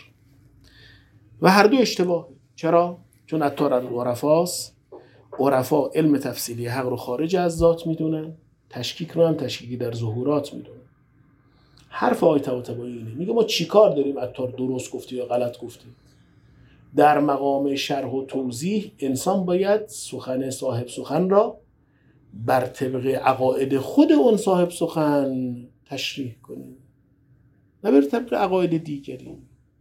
S1: و هر دو اشتباه. چرا؟ چون عطار از عرفاست، عرفا علم تفصیلی حق رو خارج از ذات میدونن، تشکیک رو هم تشکیکی در ظهورات میدونن. حرف آقای طباطبایی اینه، میگه ما چیکار داریم عطار درست گفته یا غلط گفته؟ در مقام شرح و توضیح انسان باید سخن صاحب سخن را بر طبق عقاید خود اون صاحب سخن تشریح کنه، نه بر طبق عقاید دیگری،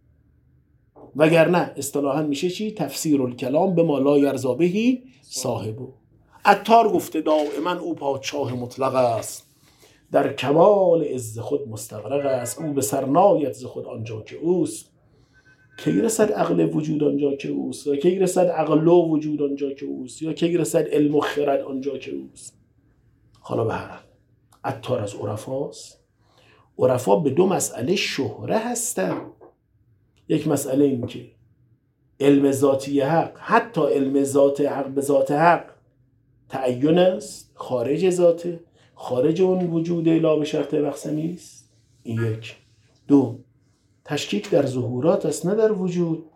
S1: وگرنه اصطلاحاً میشه چی؟ تفسیر الکلام به ما لا یرضا بهی صاحبه. عطار گفته دائما او پادشاه مطلق است، در کمال عز خود مستغرق است، او به سر ناید ز خود آنجا که اوست، کی رسد عقل وجود آنجا که اوست، یا کی رسد عقل و وجود آنجا که اوست، یا کی رسد علم و خرد آنجا که اوست. حالا به هر حال عطار از عرفاست. عرفا به 2 مسئله شهره هستن. یک مسئله این که علم ذاتی حق، حتی علم ذات حق به ذات حق تعین است، خارج ذاته، خارج اون وجود لا به شرط مقسمی است. این 1. 2 تشکیک در ظهورات است نه در وجود.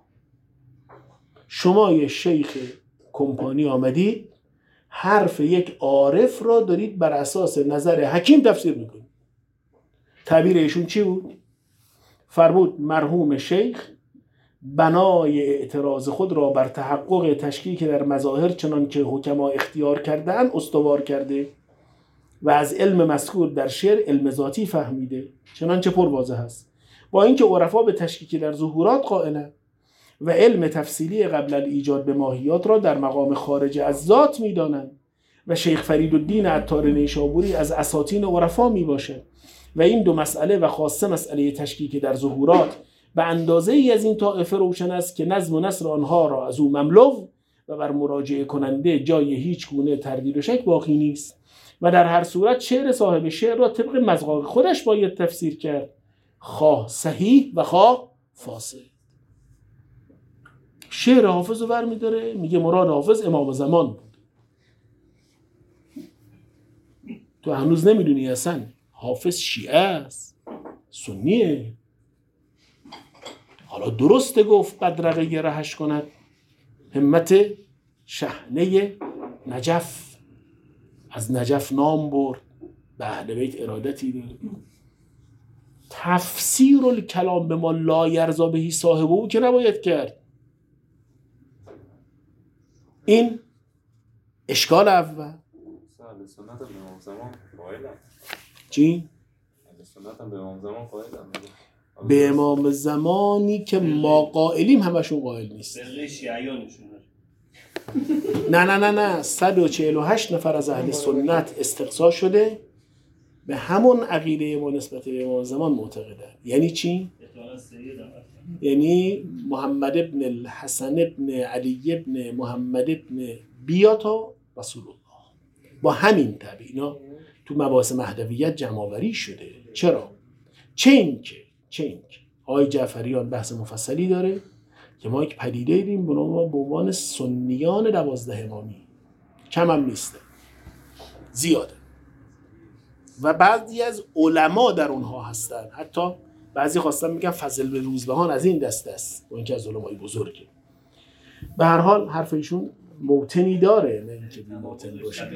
S1: شما یه شیخ کمپانی آمدید حرف یک عارف را دارید بر اساس نظر حکیم تفسیر میکنید. تعبیر ایشون چی بود؟ فرمود مرحوم شیخ بنای اعتراض خود را بر تحقق تشکیک در مظاهر چنان که حکما اختیار کردن استوار کرده و از علم مذکور در شعر علم ذاتی فهمیده، چنانچه پر واضح است، با اینکه عرفا به تشکیک در ظهورات قائلند و علم تفصیلی قبل الایجاد به ماهیات را در مقام خارج از ذات میدانند و شیخ فریدالدین عطار نیشابوری از اساطین عرفا میباشد و این 2 مسئله و خاصه مسئله تشکیک در ظهورات به اندازه ای از این طائفه روشن است که نظم و نثر آنها را از او مملو و بر مراجعه کننده جای هیچ گونه تردید و شک باقی نیست و در هر صورت شعر صاحب شعر را طبق مذاق خودش باید تفسیر کرد، خواه صحیح و خواه فاسد. شعر حافظ رو برمی‌داره میگه مراد حافظ امام زمان بود. تو هنوز نمیدونی اصلا حافظ شیعه است سنیه. حالا درسته گفت بدرقه رهش کند، همت شحنه نجف، از نجف نام برد، به اهل بیت ارادتی داره. تفسیر الکلام به ما لا یرضا بهی صاحبه او که نباید کرد. این اشکال اول.
S6: اهل سنت هم به امام زمان قائلن.
S1: چی؟
S6: اهل سنت هم به امام زمان قائلن.
S1: به امام زمانی که ما قائلیم همشون قائل نیست.
S3: بقیه شیعیانشون
S1: نه 148 نفر از اهل سنت استقصا شده به همون عقیده ما نسبت به امام زمان معتقدن. یعنی چی؟ یعنی محمد ابن الحسن ابن علی ابن محمد ابن بیاتا رسول الله. با همین تبع اینا تو مباحث مهدویت جمع‌آوری شده. چرا؟ چه اینکه آقای جعفریان بحث مفصلی داره که ما یک پدیده ایم به عنوان سنیان 12 امامی، کم هم نیسته، زیاده و بعضی از علما در اونها هستن، حتی بعضی خواستن میگن فضل به روزبهان از این دسته است و اینکه از علمای بزرگه. به هر حال حرف ایشون موطنی داره، نه اینکه بی موطن باشه.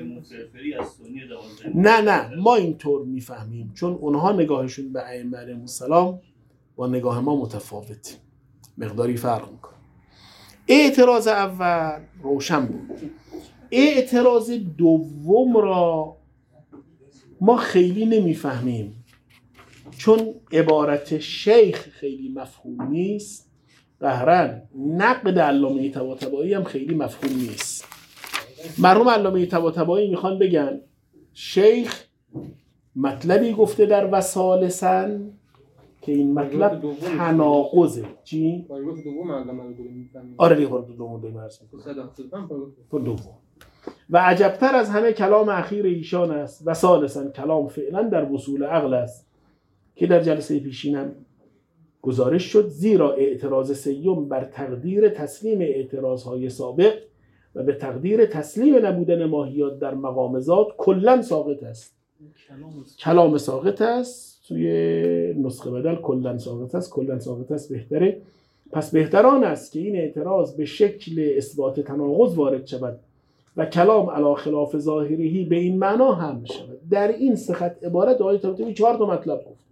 S1: نه ما اینطور میفهمیم چون اونها نگاهشون به ائمه علیهم السلام با نگاه ما متفاوته، مقداری فرق میکنه. اعتراض اول روشن بود. اعتراض دوم را ما خیلی نمیفهمیم چون عبارت شیخ خیلی مفهوم نیست، قهرن نقد علامه طباطبایی هم خیلی مفهوم نیست. مرحوم علامه طباطبایی میخوان بگن شیخ مطلبی گفته در وسائل سن که این مطلب تناقضه. چی؟
S4: پاراگراف دوم علامه رو داریم می‌فهمیم.
S1: آره دیگه پاراگراف دوم داریم مرسیم.
S4: 175 پاراگراف
S1: دوم. و عجبتر از همه کلام اخیر ایشان است و ثالثاً کلام فعلا در وصول عقل است که در جلسه پیشینم گزارش شد، زیرا اعتراض سیوم بر تقدیر تسلیم اعتراضهای سابق و به تقدیر تسلیم نبودن ماهیات در مقام ذات کلاً ساقط است. کلام ساقط است، توی نسخه بدل کلاً ساقط است بهتره. پس بهتر آن است که این اعتراض به شکل اثبات تناقض وارد شود و کلام علی خلاف ظاهری به این معنا هم شود. در این سه خط عبارت آقای طباطبایی 4 تا مطلب گفته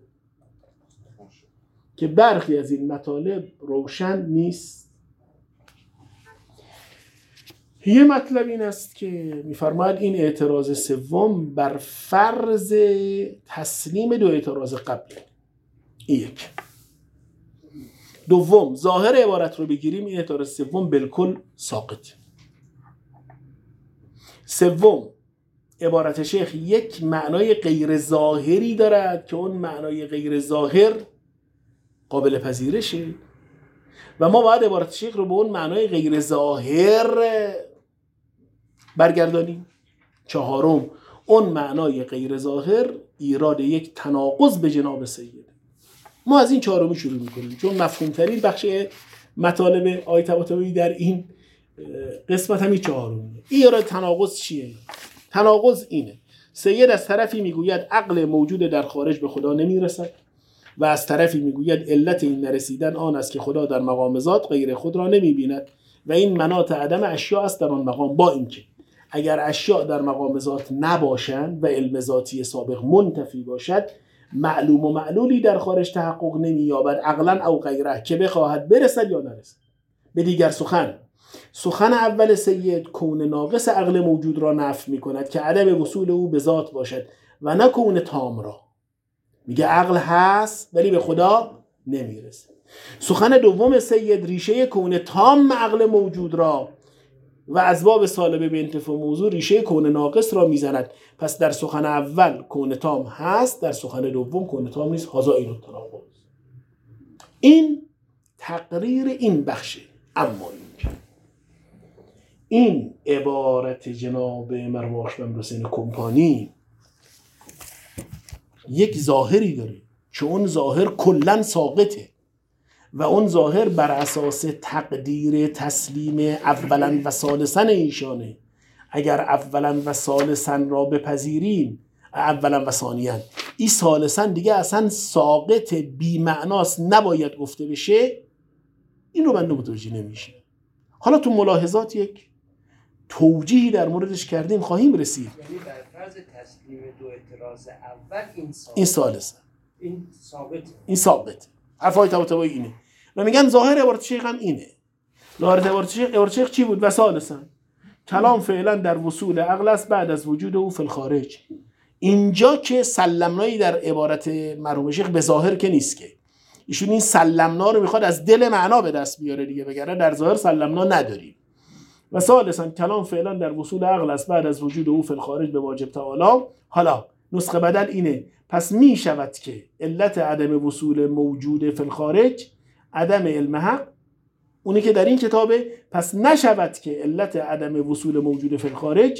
S1: که برخی از این مطالب روشن نیست. یه مطلب این است که می‌فرماید این اعتراض سوم بر فرض تسلیم دو اعتراض قبل. یک. دوم، ظاهر عبارت رو بگیریم این اعتراض سوم بالکل ساقط. سوم، عبارت شیخ یک معنای غیر ظاهری دارد که اون معنای غیر ظاهر قابل پذیرشه و ما باید عبارت شیخ رو به اون معنای غیر ظاهر برگردانیم. چهارم، اون معنای غیر ظاهر ایراد یک تناقض به جناب سید. ما از این چهارمی شروع میکنیم چون مفهوم ترین بخش مطالب آیه طباطبایی در این قسمت همین چهارمیه. ایراد تناقض چیه؟ تناقض اینه: سید از طرفی میگوید عقل موجود در خارج به خدا نمیرسد و از طرفی میگوید علت این نرسیدن آن است که خدا در مقام ذات غیر خود را نمیبیند و این مناط عدم اشیاء است در آن مقام، با اینکه اگر اشیاء در مقام ذات نباشند و علم ذاتی سابق منتفی باشد معلوم و معلولی در خارج تحقق نمییابد عقلا او غیره که بخواهد برسد یا نرسد. به دیگر سخن اول سید کون ناقص عقل موجود را نفی میکند که عدم وصول او به ذات باشد و نه کون تام را. میگه عقل هست ولی به خدا نمیرسه. سخن دوم سید ریشه کون تام عقل موجود را و از باب سالبه به انتفاع موضوع ریشه کون ناقص را میزند. پس در سخن اول کون تام هست، در سخن دوم کون تام نیست. هذا این التناقض. این تقریر این بخشه. اما این عبارت جناب مرحوم آخوند حسین کمپانی یک ظاهری داره که اون ظاهر کلن ساقطه و اون ظاهر بر اساس تقدیر تسلیم اولا و ثالثا ایشانه. اگر اولا و ثالثا را بپذیریم، اولا و ثانیا، این ثالثا دیگه اصلا ساقط بی معناست، نباید گفته بشه. این رو بنده متوجه نمیشه. حالا تو ملاحظات یک توجیهی در موردش کردیم، خواهیم رسید.
S5: یعنی در فرض تسلیم دو اعتراض اول
S1: این ثالثه،
S5: این
S1: ثابت. حرفای طباطبایی اینه و میگن ظاهر عبارت شیخ هم اینه. ظاهر عبارت شیخ چی بود؟ و ثالثا کلام فعلا در وصول عقل است بعد از وجود او فی الخارج. اینجا که سلمنایی در عبارت مرحوم شیخ به ظاهر که نیست، که ایشون این سلمنا رو میخواد از دل معنا به دست بیاره دیگه، وگرنه در ظاهر سلمنا نداریم. و ثالثا کلام فعلا در وصول عقل است بعد از وجود او فی الخارج به واجب تعالی. حالا نسخه بدل اینه: پس می شود که علت عدم وصول موجود فی الخارج عدم علم حق، اونی که در این کتابه، پس نشود که علت عدم وصول موجود فی الخارج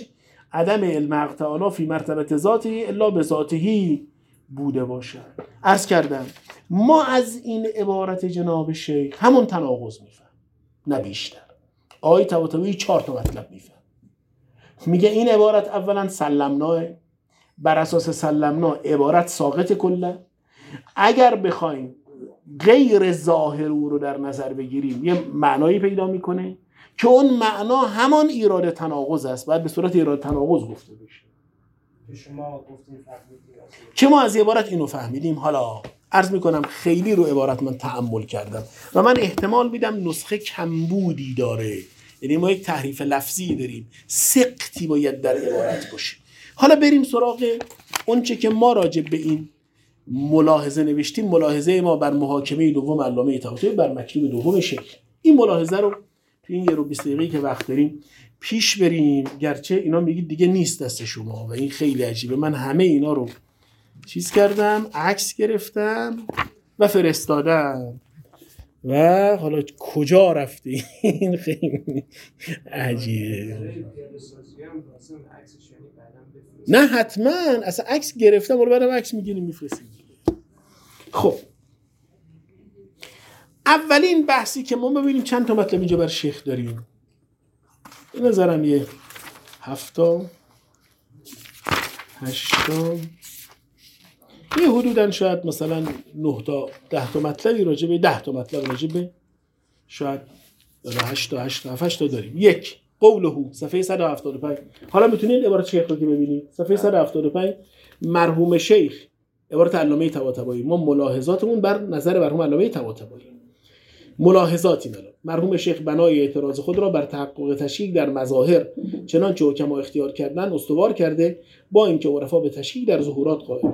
S1: عدم علم حق تعالی فی مرتبه ذاتی الا به ذاتهی بوده باشد. عرض کردم ما از این عبارت جناب شیخ همون تناقض میفهم، نه بیشتر. آقای طباطبایی 4 تا مطلب میفهم. میگه این عبارت اولا سلمناه، بر اساس سلمنا عبارت ساقط کله. اگر بخوایم غیر ظاهر او رو در نظر بگیریم یه معنایی پیدا میکنه که اون معنا همان ایراد تناقض است، باید به صورت ایراد تناقض گفته بشه
S5: که شما گفتین فهمیدین
S1: که ما از عبارت اینو فهمیدیم. حالا عرض میکنم خیلی رو عبارت من تأمل کردم و من احتمال میدم نسخه کمبودی داره، یعنی ما یک تحریف لفظی داریم، سقطی باید در عبارت باشه. حالا بریم سراغ اون چه که ما راجع به این ملاحظه نوشتیم. ملاحظه ما بر محاکمه دوم علامه طباطبایی بر مکتوب دوم شیخ. این ملاحظه رو تو این 1 و 20 دقیقه‌ای که وقت داریم پیش بریم، گرچه اینا میگید دیگه نیست دست شما و این خیلی عجیبه. من همه اینا رو چیز کردم، عکس گرفتم و فرستادم و حالا کجا رفتی؟ این خیلی عجیبه. نه حتما اصلا عکس گرفتم ولی بعدم عکس میگیریم میفرستیم. خب اولین بحثی که ما ببینیم چند تا مطلب اینجا بر شیخ داریم. به نظرم یه 7 تا 8 تا یه حدوداً شاید مثلا 9 تا 10 تا مطلبی راجع به 10 تا مطلب راجع به شاید 8 تا 8 تا داریم. یک قوله صفحه 175. حالا میتونید عبارت شیخ رو که ببینید صفحه 175 مرحوم شیخ عبارت علامه طباطبایی. ما ملاحظاتمون بر نظر مرحوم علامه طباطبایی. ملاحظاتی ندارم. مرحوم شیخ بنای اعتراض خود را بر تحقق تشکیک در مظاهر چنانچه حکما اختیار کردن استوار کرده، با اینکه عرفا به تشکیک در ظهورات قائل.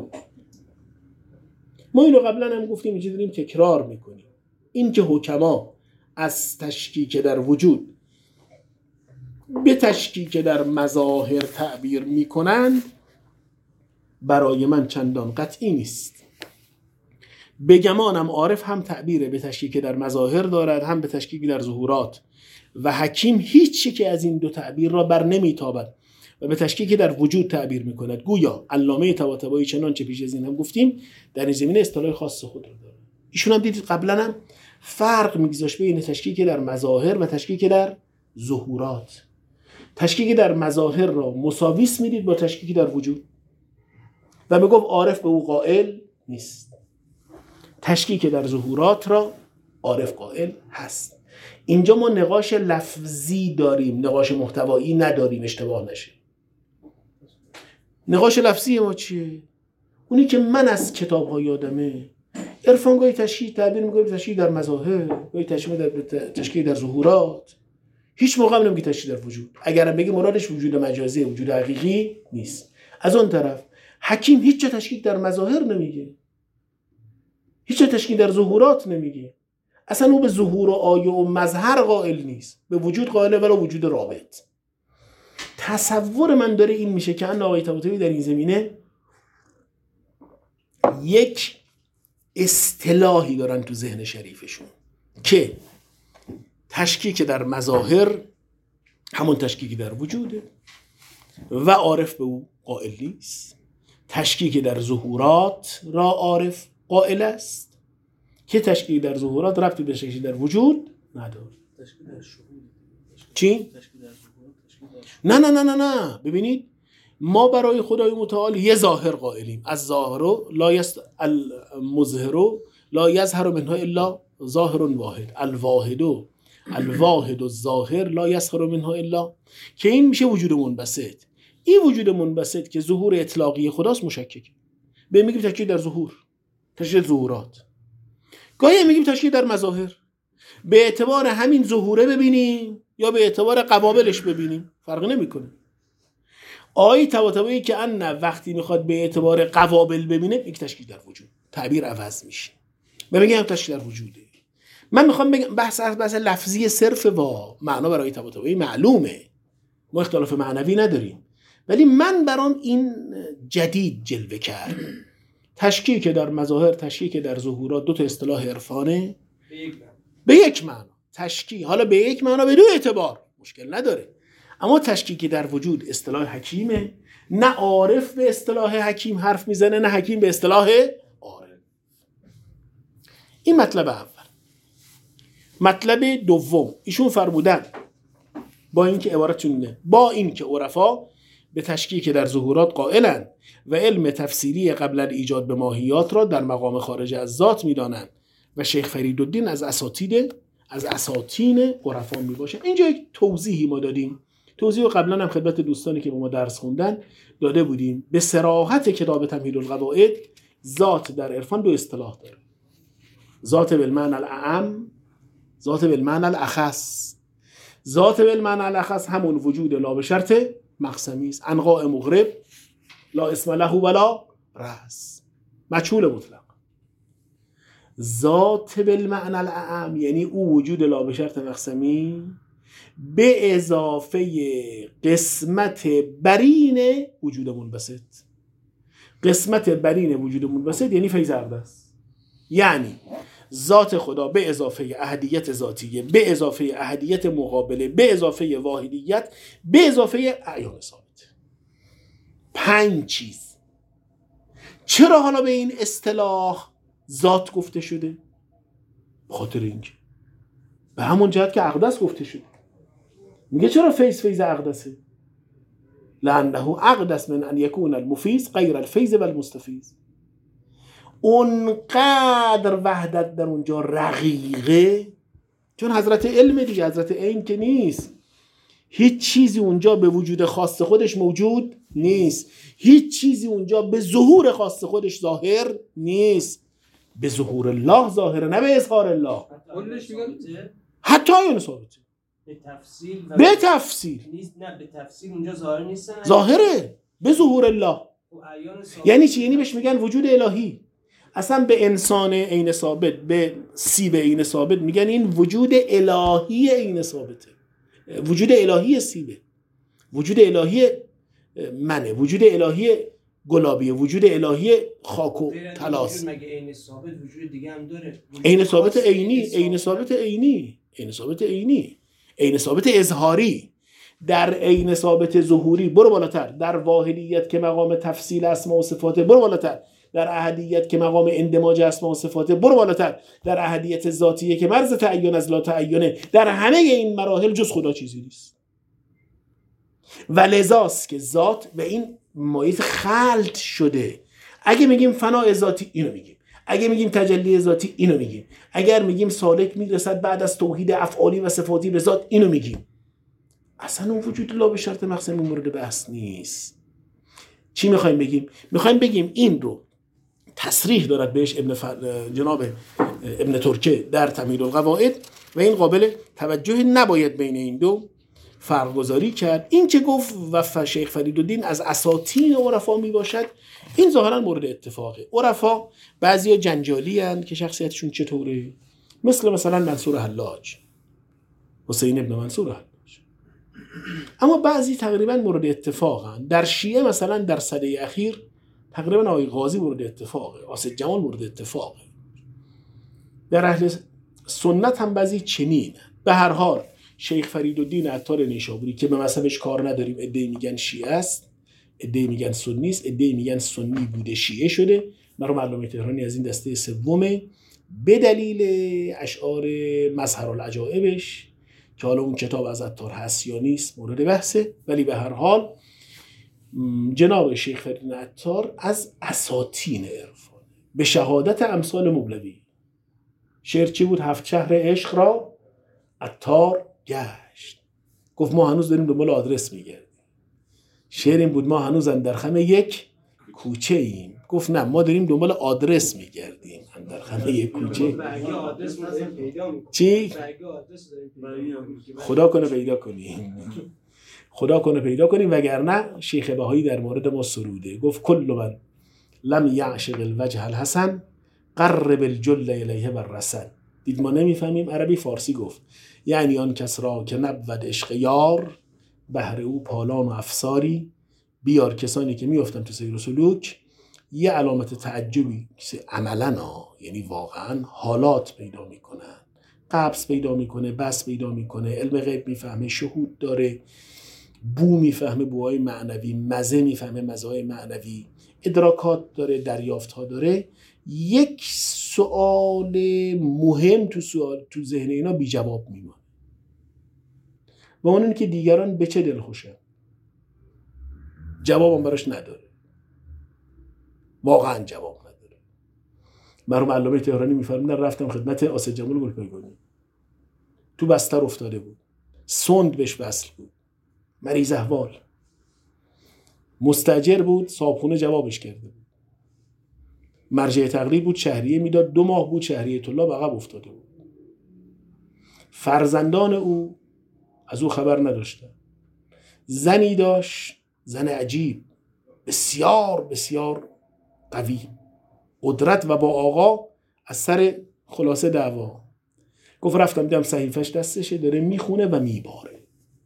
S1: ما اینو قبلا هم گفتیم، اینجا داریم تکرار میکنیم. این که حکما از تشکیک در وجود به تشکیک در مظاهر تعبیر میکنند برای من چندان قطعی نیست. بگمانم عارف هم تعبیر به تشکیک در مظاهر دارد، هم به تشکیک در ظهورات، و حکیم هیچ که از این دو تعبیر را بر نمیتابد و به تشکیک در وجود تعبیر میکند. گویا علامه طباطبایی چنانچه پیش از این هم گفتیم در این زمینه اصطلاح خاص خود را دارد. ایشون هم دیدید قبلا هم فرق میگذاشت بین تشکیک در مظاهر و تشکیک در ظهورات. تشکیک در مظاهر را مساویس میدید با تشکیک در وجود و میگفت عارف به او قائل نیست. تشکیک در ظهورات را عارف قائل هست. اینجا ما نقاش لفظی داریم، نقاش محتوایی نداریم، اشتباه نشه. نقاش لفظی ما چیه؟ اونی که من از کتاب ها یادمه. عرفان گاهی تشکیک تعبیر میگه تشکیک در مظاهر، گاهی تشکیک در ظهورات. هیچ موقع نمیگه تشکیک در وجود. اگرم بگه مرادش وجود مجازی، وجود حقیقی نیست. از اون طرف حکیم هیچ جا تشکیک در مظاهر نمیگه، هیچ جا تشکیک در ظهورات نمیگه. اصلا او به ظهور و آیه و مظهر قائل نیست، به وجود قائله ولی وجود رابط. تصور من داره این میشه که آقای طباطبایی در این زمینه یک اصطلاحی دارن تو ذهن شریفشون که تشکیک در مظاهر همون تشکیک در وجوده و عارف به او قائل نیست. تشکیک در ظهورات را عارف قائل است که تشکیک در ظهورات ربطی به تشکیک در وجود نداره. چی؟ نه ببینید ما برای خدای متعال یه ظاهر قائلیم. از ظاهرو لا المظهرو لا یظهر منها الا ظاهر واحد، الواحد الظاهر لا یظهر منها الا، که این میشه وجود منبسط. این وجود منبسط که ظهور اطلاقی خداست مشکک. به میگیم تشکیک در ظهور، تشکیک در ظهورات. گاهی میگیم تشکیک در مظاهر. به اعتبار همین ظهوره ببینیم یا به اعتبار قوابلش ببینیم فرق نمیکنه. آیه طباطبایی که ان وقتی میخواد به اعتبار قوابل ببینه یک تشکیک در وجود، تعبیر عوض میشه. من میگم تشکیک در وجوده. من میخوام بگم بحث لفظی صرف و معنا برای طباطبایی معلومه، ما اختلاف معنوی نداریم، ولی من برام این جدید جلوه کرد. تشکیک در مظاهر، تشکیک در ظهورات، دو تا اصطلاح عرفانه به یک معنا. تشکیک حالا به یک معنا به دو اعتبار مشکل نداره، اما تشکیک در وجود اصطلاح حکیمه، نه عارف به اصطلاح حکیم حرف میزنه نه حکیم به اصطلاح عارف. این مطلب اول. مطلب دوم، ایشون فرمودن با اینکه عبارتونه، با اینکه عرفا به تشکیک در ظهورات قائلن و علم تفسیری قبل ایجاد به ماهیات را در مقام خارج از ذات میدانند و شیخ فریدالدین از اساطین عرفا میباشه. اینجا یک توضیحی ما دادیم، توضیح رو قبلا هم خدمت دوستانی که با ما درس خوندن داده بودیم. به صراحت کتاب تمهید القواعد ذات در عرفان دو اصطلاح داره، ذات بالمعنی الاعم، ذات بالمعنی الاخص. ذات بالمعنی الاخص همون وجود لا به شرط مقسمی است، انقاء مغرب لا اسم له ولا رأس، مجهول مطلق. ذات بالمعنی الاعم یعنی او وجود لا به شرط مقسمی به اضافه قسمت برین وجود منبسط. قسمت برین وجود منبسط یعنی فیض اقدس، یعنی ذات خدا به اضافه احدیت ذاتیه، به اضافه احدیت مقابله، به اضافه واحدیت، به اضافه اعیان ثابت. 5 چیز. چرا حالا به این اصطلاح ذات گفته شده؟ بخاطر اینکه به همون جهت که اقدس گفته شده. میگه چرا فیض اقدسه؟ لانه اقدس من ان یکون المفیض غیر الفیض و المستفیض. اونقدر وحدت در اونجا رقیقه، چون حضرت علم دیگه، حضرت عین که نیست. هیچ چیزی اونجا به وجود خاص خودش موجود نیست، هیچ چیزی اونجا به ظهور خاص خودش ظاهر نیست. به ظهور الله ظاهره، نه به اظهار الله. حتی اون ثابته به تفصیل
S2: نیست، نه به تفصیل اونجا ظاهر نیستن،
S1: ظاهره به ظهور الله. یعنی چی؟ یعنی بهش میگن وجود الهی. اصلا به انسان عین ثابت، به سیب عین ثابت میگن این وجود الهی عین ثابته، وجود الهی سیبه، وجود الهی منه، وجود الهی گلابیه، وجود الهی خاک و طلاست.
S2: مگه عین ثابت وجود دیگه هم داره؟
S1: عین ثابت عینی، عین ثابت عینی، عین ثابت عینی، عین ثابت اظهاری. در عین ثابت ظهوری برو بالاتر، در واحدیت که مقام تفصیل اسماء و صفات برو بالاتر، در احدیت که مقام اندماج اسماء و صفات برو بالاتر، در احدیت ذاتیه که مرز تعین از لا تعینه. در همه این مراحل جز خدا چیزی نیست. و لذاست که ذات به این مایز خلط شده. اگه میگیم فناء ذاتی اینو میگیم، اگه میگیم تجلی ذاتی اینو میگیم، اگر میگیم سالک میرسد بعد از توحید افعالی و صفاتی به ذات اینو میگیم. اصلا اون وجود لا به شرط مقسمی مورد بحث نیست. چی میخوایم بگیم؟ میخوایم بگیم این رو تصریح دارد بهش جناب ابن ترکه در تمهید القواعد و این قابل توجه، نباید بین این دو فرق گذاری کرد. این که گفت و شیخ فریدالدین از اساطین عرفا می باشد، این ظاهرا مورد اتفاقه. عرفا بعضیا جنجالی هستند که شخصیتشون چطوره، مثلا منصور حلاج، حسین ابن منصور حلاج. اما بعضی تقریبا مورد اتفاقن. در شیعه مثلا در سده اخیر تقریبا آقای قاضی مورد اتفاقه، آصد جمال مورد اتفاقه. در اهل سنت هم بعضی چنینه. به هر حال شیخ فریدالدین عطار نیشابوری که به مذهبش کار نداریم، عده‌ای میگن شیعه است، عده‌ای میگن سنی است، عده‌ای میگن سنی بوده شیعه شده. مرحوم علامه تهرانی از این دسته سومه به دلیل اشعار مظهر العجائبش که حالا اون کتاب از عطار هست یا نیست مورد بحثه. ولی به هر حال جناب شیخ فریدالدین عطار از اساطین عرفان به شهادت امثال مولوی. شعر چی بود؟ 7 شهر عشق را عطار گشت. گفت ما هنوز داریم دنبال آدرس میگردیم. شعر این بود ما هنوز اندر خم یک کوچه ایم. گفت نه، ما داریم دنبال آدرس میگردیم اندر خم یک کوچه. چی؟ خدا کنه پیدا کنیم، خدا کنه پیدا کنیم، وگرنه شیخ بهایی در مورد ما سروده. گفت کل من لم یعشق الوجه الحسن قرب الجل الیه والرسن. دید ما نمیفهمیم عربی، فارسی گفت یعنی آن کس را که نبود عشق یار، بهر او پالان و افساری. بیار کسانی که میافتن تو سیر و سلوک یه علامت تعجبی که عملاً یعنی واقعاً حالات پیدا میکنن، قبض پیدا میکنه، بس پیدا میکنه، علم غیب میفهمه، شهود داره، بو میفهمه بوهای معنوی، مزه میفهمه مزه‌های معنوی، ادراکات داره، دریافت‌ها داره. یک سوال مهم تو ذهن اینا بی جواب میمونه و اون اینه که دیگران به چه دل خوشن. جواب هم براش نداره، واقعا جواب نداره. مرحوم علامه تهرانی میفرمودن رفتم خدمت آصف جمال گلپایگانی، تو بستر افتاده بود، سند بهش وصل بود، مریض احوال، مستاجر بود، صاحبخونه جوابش کرده بود، مرجع تقریب بود، شهریه میداد، 2 ماه بود شهریه طلاب عقب افتاده بود، فرزندان او از او خبر نداشتن، زنی داشت، زن عجیب، بسیار بسیار قوی، قدرت، و با آقا از سر خلاصه دعوا. گفت رفتم دیدم صحیفش دستشه داره میخونه و میباره.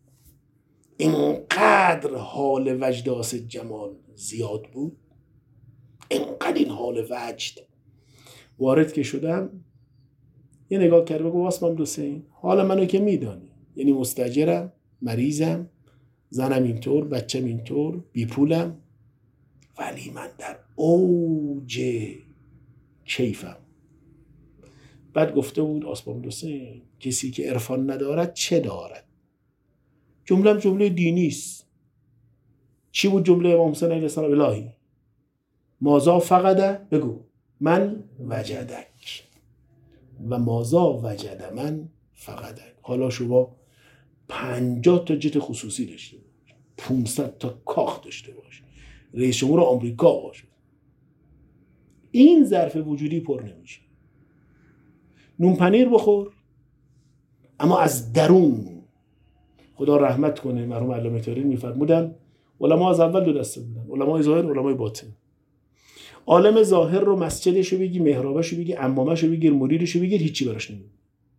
S1: اینقدر حال وجد آصف جمال زیاد بود، اینقدر این حال وجد. وارد که شدم یه نگاه کرد و گفت واسمم حسین، حالا منو که میدانی، یعنی مستاجرم، مریضم، زنم اینطور، بچم اینطور، بی پولم، ولی من در اوج کیفم. بعد گفته بود آسمان حسین، کسی که عرفان ندارد چه دارد؟ جمله دینی است. چی بود جمله امام حسین علیه السلام؟ الهی مازا فقده، بگو من وجدک و مازا وجد من فقدک. حالا شما 50 تا جت خصوصی داشته باش، 500 تا کاخ داشته باش، رئیس جمهور آمریکا باشه، این ظرف وجودی پر نمیشه. نون پنیر بخور اما از درون. خدا رحمت کنه مرحوم علامه طاهری میفرمودن علما از اول 2 دسته بودن، علمای ظاهر، علمای باطن. عالم ظاهر رو مسجدشو بگی، محرابشو بگی، عمامشو بگیر، مریدشو بگیر، هیچی براش نمیگه.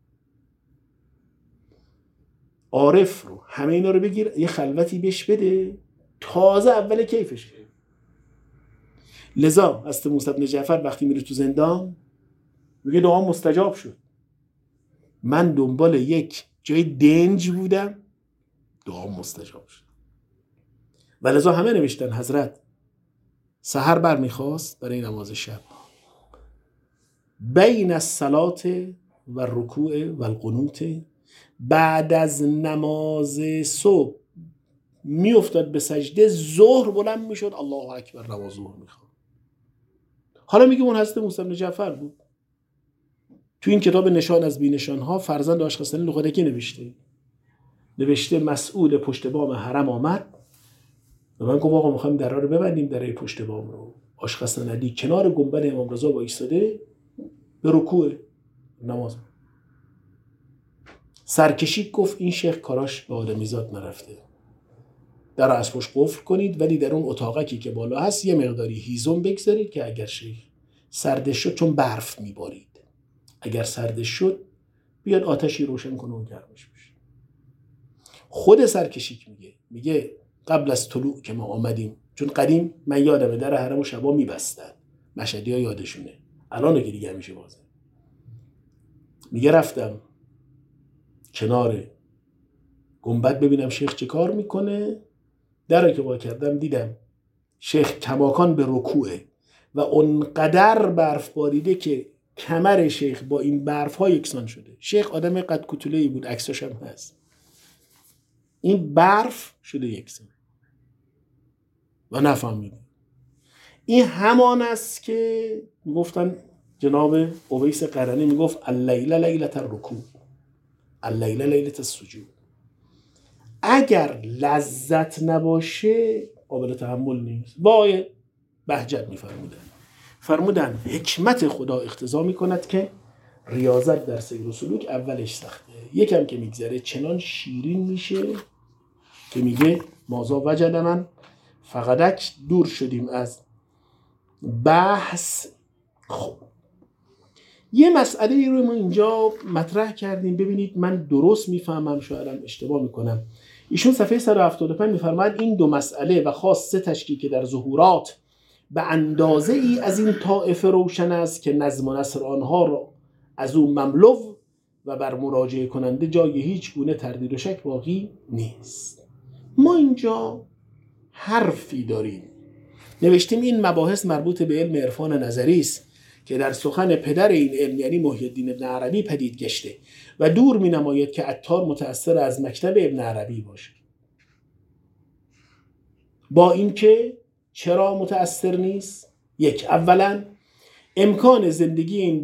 S1: عارف رو، همه اینا رو بگیر، یه خلوتی بهش بده، تازه اول کیفش. لذا حضرت موسی بن جعفر وقتی میره تو زندان میگه دعا مستجاب شد، من دنبال یک جای دنج بودم، دعا مستجاب شد. و لذا همه نوشتن حضرت سحر بر میخواست برای نماز شب، بین الصلات و الرکوع و القنوت، بعد از نماز صبح میافتاد به سجده، ظهر بلند میشد الله اکبر نماز ظهر میخواد. حالا میگه اون حضرت موسی بن جعفر بود. تو این کتاب نشان از بی‌نشان‌ها فرزند آشقستانی لقدکی نوشته مسئول پشت بام حرم آمد و من گفت آقا میخوایم درا رو ببندیم، درای پشت بام رو. آشقستانی کنار گنبد امام رضا وایساده به رکوع نماز. سرکشی گفت این شیخ کاراش به آدمیزاد نرفته، در از پشت قفل کنید، ولی در اون اتاقکی که بالا هست یه مقداری هیزم بگذارید که اگر شیخ سردش شد، چون برف میبارید، اگر سردش شد بیاد آتشی روشن کنه و گرمش بشه. خود سرکشیک میگه قبل از طلوع که ما آمدیم، چون قدیم من یادمه در حرم و شبا میبستن، مشهدی ها یادشونه، الان که دیگه همیشه بازه. میگه رفتم کنار گنبد ببینم شیخ چه کار میکنه، در رو که با کردم دیدم شیخ کماکان به رکوعه و اونقدر برف باریده که کمر شیخ با این برف ها یکسان شده. شیخ آدم قد کوتوله‌ای بود، عکساش هم هست، این برف شده یکسان و نفهمیده. این همان است که میگفتن جناب اویس قرنی میگفت اللیل لیلة الرکوع، اللیل لیلة السجود. اگر لذت نباشه قابل تحمل نیست. وای بهجت فرمودن حکمت خدا اقتضا میکند که ریاضت در سیر و سلوک اولش سخته، یکم که میگذره چنان شیرین میشه که میگه مازا وجد من فقدک. دور شدیم از بحث. خب یه مسئله رو ما اینجا مطرح کردیم، ببینید من درست میفهمم شاید اشتباه میکنم. ایشون صفحه 175 میفرماید این 2 مسئله و خاص 3 تشکیک در ظهورات به اندازه ای از این طائفه روشن است که نظم و نثر آنها را از او مملو و بر مراجعه کننده جای هیچ گونه تردید و شک باقی نیست. ما اینجا حرفی داریم نوشتیم این مباحث مربوط به علم عرفان نظری است که در سخن پدر این علم یعنی محی الدین ابن عربی پدید گشته و دور می نماید که عطار متأثر از مکتب ابن عربی باشه. با اینکه چرا متأثر نیست؟ یک، اولا مکان زندگی این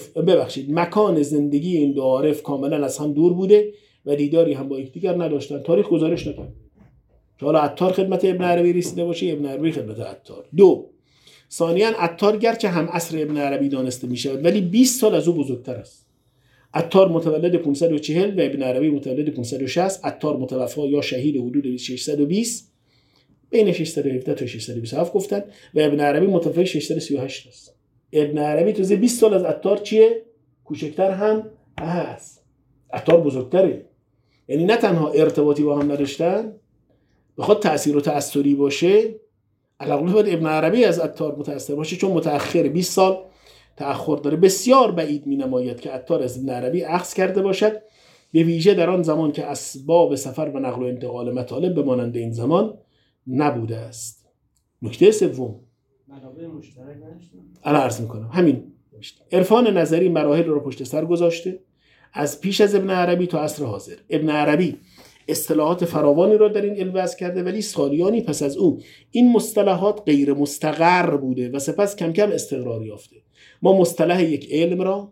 S1: دو عارف کاملا از هم دور بوده و دیداری هم با یکدیگر نداشتن. تاریخ گزارش نکرد که حالا عطار خدمت ابن عربی رسیده باشه، ابن عربی خدمت عطار. دو، ثانیاً عطار گرچه هم عصر ابن عربی دانسته می شود ولی 20 سال از او بزرگتر است. عطار متولد 540 و ابن عربی متولد 560. عطار متوفا یا شهید حدود 620 بین 617 تا 627 گفتن و ابن عربی متوفی 638 است. ابن عربی تازه 20 سال از عطار چیه؟ کوچکتر هم هست. عطار بزرگتره. یعنی نه تنها ارتباطی با هم نداشتن، بخواد تأثیر و تأثری باشه علاوه باید ابن عربی از عطار متأثر باشه چون متأخر 20 سال تأخر داره. بسیار بعید می‌نماید که عطار از ابن عربی اخذ کرده باشد، به ویژه در آن زمان که اسباب سفر و نقل و انتقال مطالب به مانند این زمان نبوده است. نکته سوم
S2: منابع مشترک نداشتن.
S1: الان عرض میکنم همین. عرفان نظری مراحل رو پشت سر گذاشته از پیش از ابن عربی تا عصر حاضر. ابن عربی اصطلاحات فراوانی را در این علم وضع کرده ولی سالیانی پس از او این مصطلحات غیر مستقر بوده و سپس کم کم استقرار یافته. ما مصطلح یک علم را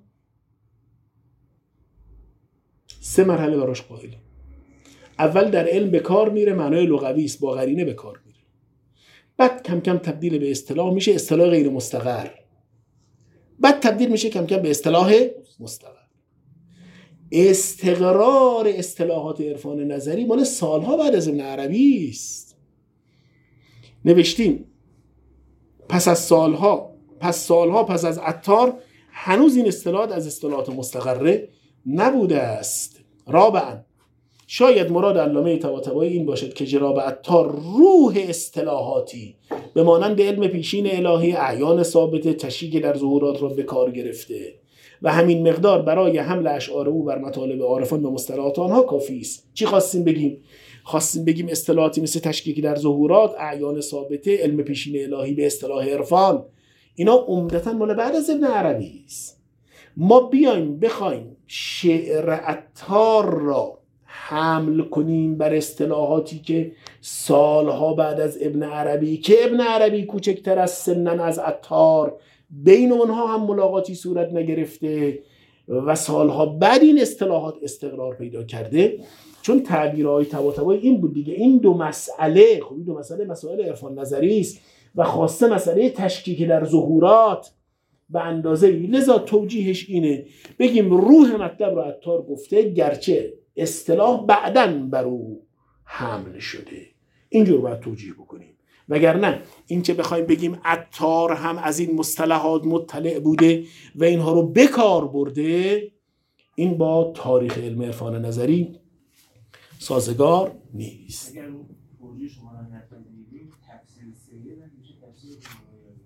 S1: 3 مرحله براش قائلیم. اول در علم به کار میره، معنای لغوی است، با قرینه به کار میره. بعد کم کم تبدیل به اصطلاح میشه، اصطلاح غیر مستقر. بعد تبدیل میشه کم کم به اصطلاح مستقر. استقرار اصطلاحات عرفان نظری مال سالها بعد از ابن عربی است. نوشتیم پس سالها پس از عطار هنوز این اصطلاحات از اصطلاحات مستقره نبوده است. رابعاً شاید مراد علامه طباطبایی این باشد که جناب عطار روح اصطلاحاتی به مانند علم پیشین الهی، اعیان ثابته، تشکیک در ظهورات را به کار گرفته و همین مقدار برای حمل اشعار او بر مطالب عارفان به مصطلحات آنها کافی است. چی خواستیم بگیم؟ خواستیم بگیم اصطلاحاتی مثل تشکیک در ظهورات، اعیان ثابته، علم پیشین الهی به اصطلاح عرفان، اینا عمدتاً مال بعد از ابن عربی است. ما بیایم بخوایم شعر عطار را حمل کنیم بر اصطلاحاتی که سالها بعد از ابن عربی که ابن عربی کوچکتر از سنن از عطار بین اونها هم ملاقاتی صورت نگرفته و سالها بعد این اصطلاحات استقرار پیدا کرده، چون تعبیرهای طباطبایی این بود دیگه. این دو مسئله مسائل عرفان نظری است و خاصه مسئله تشکیک در ظهورات به اندازه لذا توجیهش اینه بگیم روح مطلب رو عطار گفته گرچه اصطلاح بعدن بر او حمل شده. اینجور باید توجیه بکنیم، وگرنه این که بخوایم بگیم عطار هم از این مصطلحات مطلع بوده و اینها رو بکار برده، این با تاریخ علم عرفان نظری سازگار نیست.
S2: اگر اون توجیه شما را نپذیریم تفسیر سید هم میشه تفسیر جمهوری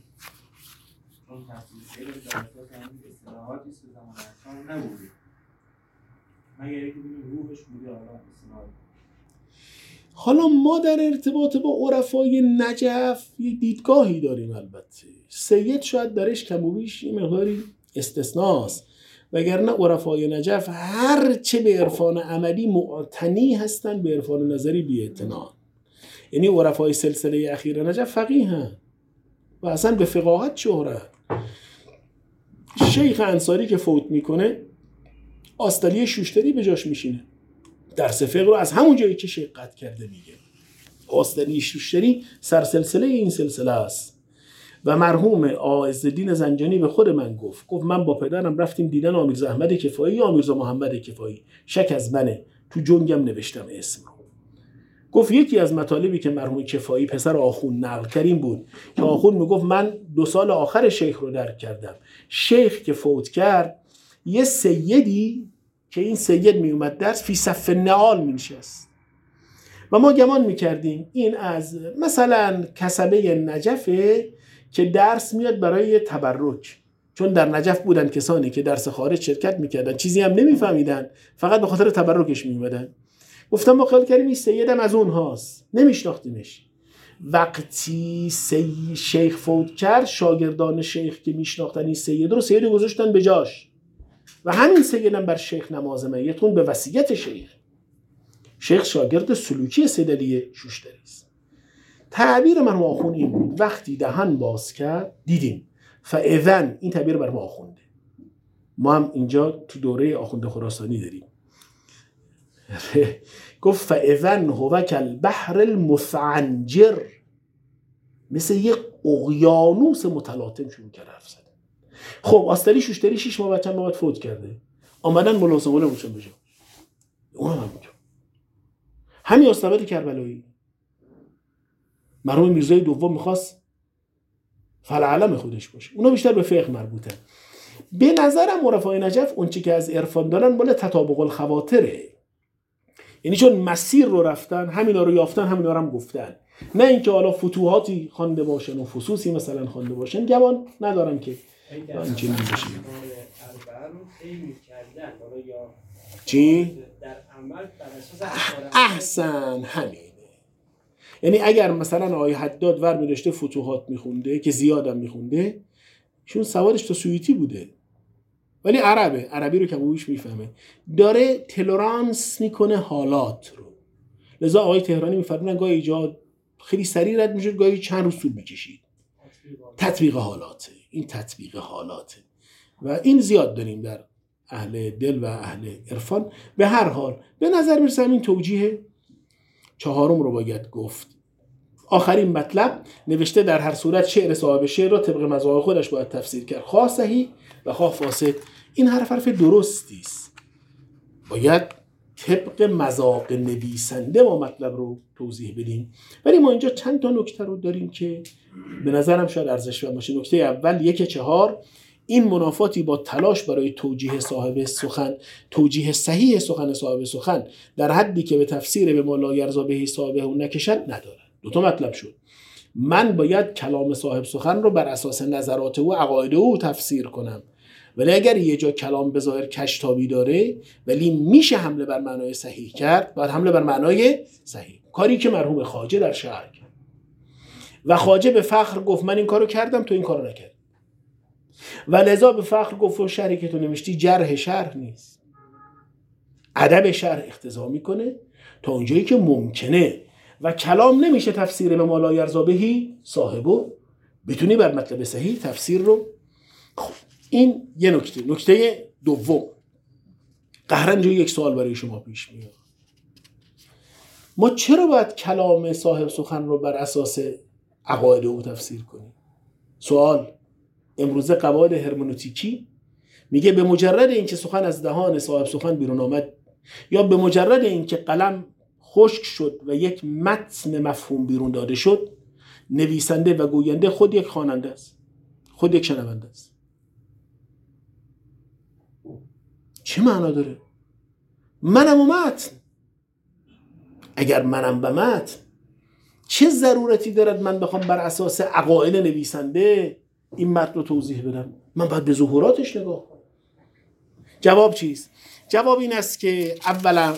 S2: چون تفسیر سید در اساس همین اصطلاحاتی است که زمان عطار نبوده مگر اینکه ببینیم روحش بوده حالا اصطلاحات.
S1: حالا ما در ارتباط با عرفای نجف یک دیدگاهی داریم. البته سید شاید درش کم و بیش این مقداری استثناست، وگرنه عرفای نجف هر چه به عرفان عملی معتنی هستند به عرفان نظری بی‌اعتنا. یعنی عرفای سلسله اخیر نجف فقیه‌اند و اصلا به فقاهت شهرت. شیخ انصاری که فوت میکنه آستالی شوشتری به جاش میشینه، درس فقه رو از همون جایی که شیخ قطع کرده میگه. آستالی شوشتری سرسلسله این سلسله است و مرحوم عزالدین زنجانی به خود من گفت من با پدرم رفتیم دیدن آمیرزا احمد کفایی یا آمیرزا محمد کفایی، شک از منه، تو جنگم نوشتم اسم رو. گفت یکی از مطالبی که مرحوم کفایی پسر آخون نقل کریم بود که آخون میگفت من 2 سال آخر شیخ رو درک کردم. شیخ که فوت کرد یه سیدی که این سید میومد درس فی صف نعال مینشست و ما گمان میکردیم این از مثلا کسبه نجفه که درس میاد برای تبرک، چون در نجف بودن کسانی که درس خارج شرکت میکردن چیزی هم نمیفهمیدن، فقط به خاطر تبرکش میومدن. گفتم ما خیال کردیم این سیدم از اون هاست، نمیشناختیمش. وقتی شیخ فوت کرد، شاگردان شیخ که میشناختن این سید رو، سید گذاشتن به جاش و همین سیدم بر شیخ نماز میت خوند به وصیت شیخ. شیخ شاگرد سلوکی سید علی شوشتری است. تعبیر مرحوم آخوند این بود: وقتی دهن باز کرد دیدیم فاذن. این تعبیر بر ما آخونده، ما هم اینجا تو دوره آخوند خراسانی داریم. گفت فاذن هو کالبحر المثعنجر، مثل یک اقیانوس متلاطم شروع کرد حرف زدن. خب آستری شوشتری 6 ماه بچه‌م بعد فوت کرده، آمدن ملازمه نمیشون بجا، اونم همینجا. همین استاد کربلایی مرحوم میرزای دوم میخواست فلعلم خودش باشه، اونا بیشتر به فقه مربوطه. به نظرم عرفای نجف اون چی که از عرفان دارن مال تطابق الخواطره، یعنی چون مسیر رو رفتن همینا رو یافتن همینا رو هم گفتن، نه اینکه حالا فتوحاتی خوانده باشن و فصوصی مثلا خوانده باشن. گمان ندارم که این چنین باشه. چی؟
S5: در عمل بر اساس
S1: احسن همینه. یعنی اگر مثلا آقای حداد ور می‌داشته فتوحات میخونده که زیادم میخونده، چون سوادش تا سویتی بوده ولی عربی رو که مویش میفهمه، داره تلرانس میکنه حالات رو. لذا آقای تهرانی میفرمونن گاهی ایجاد خیلی سریع رد میشه، گاهی چند روز طول میکشید. تطبیق حالاته، این تطبیق حالاته و این زیاد داریم در اهل دل و اهل عرفان. به هر حال به نظر میرسه این توجیه چهارم رو باید گفت. آخرین مطلب نوشته در هر صورت شعر صاحب شعر را طبق مذاهب خودش باید تفسیر کرد، خواه صحیح و خواه فاسد. این حرف درستی است، باید طبق مذاق نویسنده ما مطلب رو توضیح بدیم. ولی ما اینجا چند تا نکته رو داریم که به نظرم شاید ارزشمند باشه. نکته اول 1-4 این منافاتی با تلاش برای توجیه صاحب سخن، توجیه صحیح سخن صاحب سخن در حدی که به تفسیر به ما لا یرضی به صاحبه نکشد نداره. دو تا مطلب شد. من باید کلام صاحب سخن رو بر اساس نظرات او، عقاید او تفسیر کنم، ولی اگر یه جا کلام به ظاهر کشتابی داره ولی میشه حمله بر معنای صحیح کرد، باید حمله بر معنای صحیح. کاری که مرحوم خواجه در شعر کرد و خواجه به فخر گفت من این کارو کردم تو این کارو نکردی، و لذا به فخر گفت و شعری که تو نوشتی جرح شرح نیست، ادب شرح اقتضا میکنه تا اونجایی که ممکنه و کلام نمیشه تفسیر به ما لا یرضی به صاحبو، بتونی بر مطلب صحیح تفسیر رو. خب این یه نکته. نکته دوم، قهرن جو یک سوال برای شما پیش میاد: ما چرا باید کلام صاحب سخن رو بر اساس عقاید او تفسیر کنیم؟ سوال. امروزه قواعد هرمنوتیکی میگه به مجرد اینکه سخن از دهان صاحب سخن بیرون آمد یا به مجرد اینکه قلم خشک شد و یک متن مفهوم بیرون داده شد، نویسنده و گوینده خود یک خواننده است، خود یک شنونده است. چه معنا داره؟ منم و متن. اگر منم به متن، چه ضرورتی دارد من بخوام بر اساس عقاید نویسنده این متن رو توضیح بدم؟ من باید به ظهوراتش نگاه کنم. جواب چیست؟ جواب این است که اولا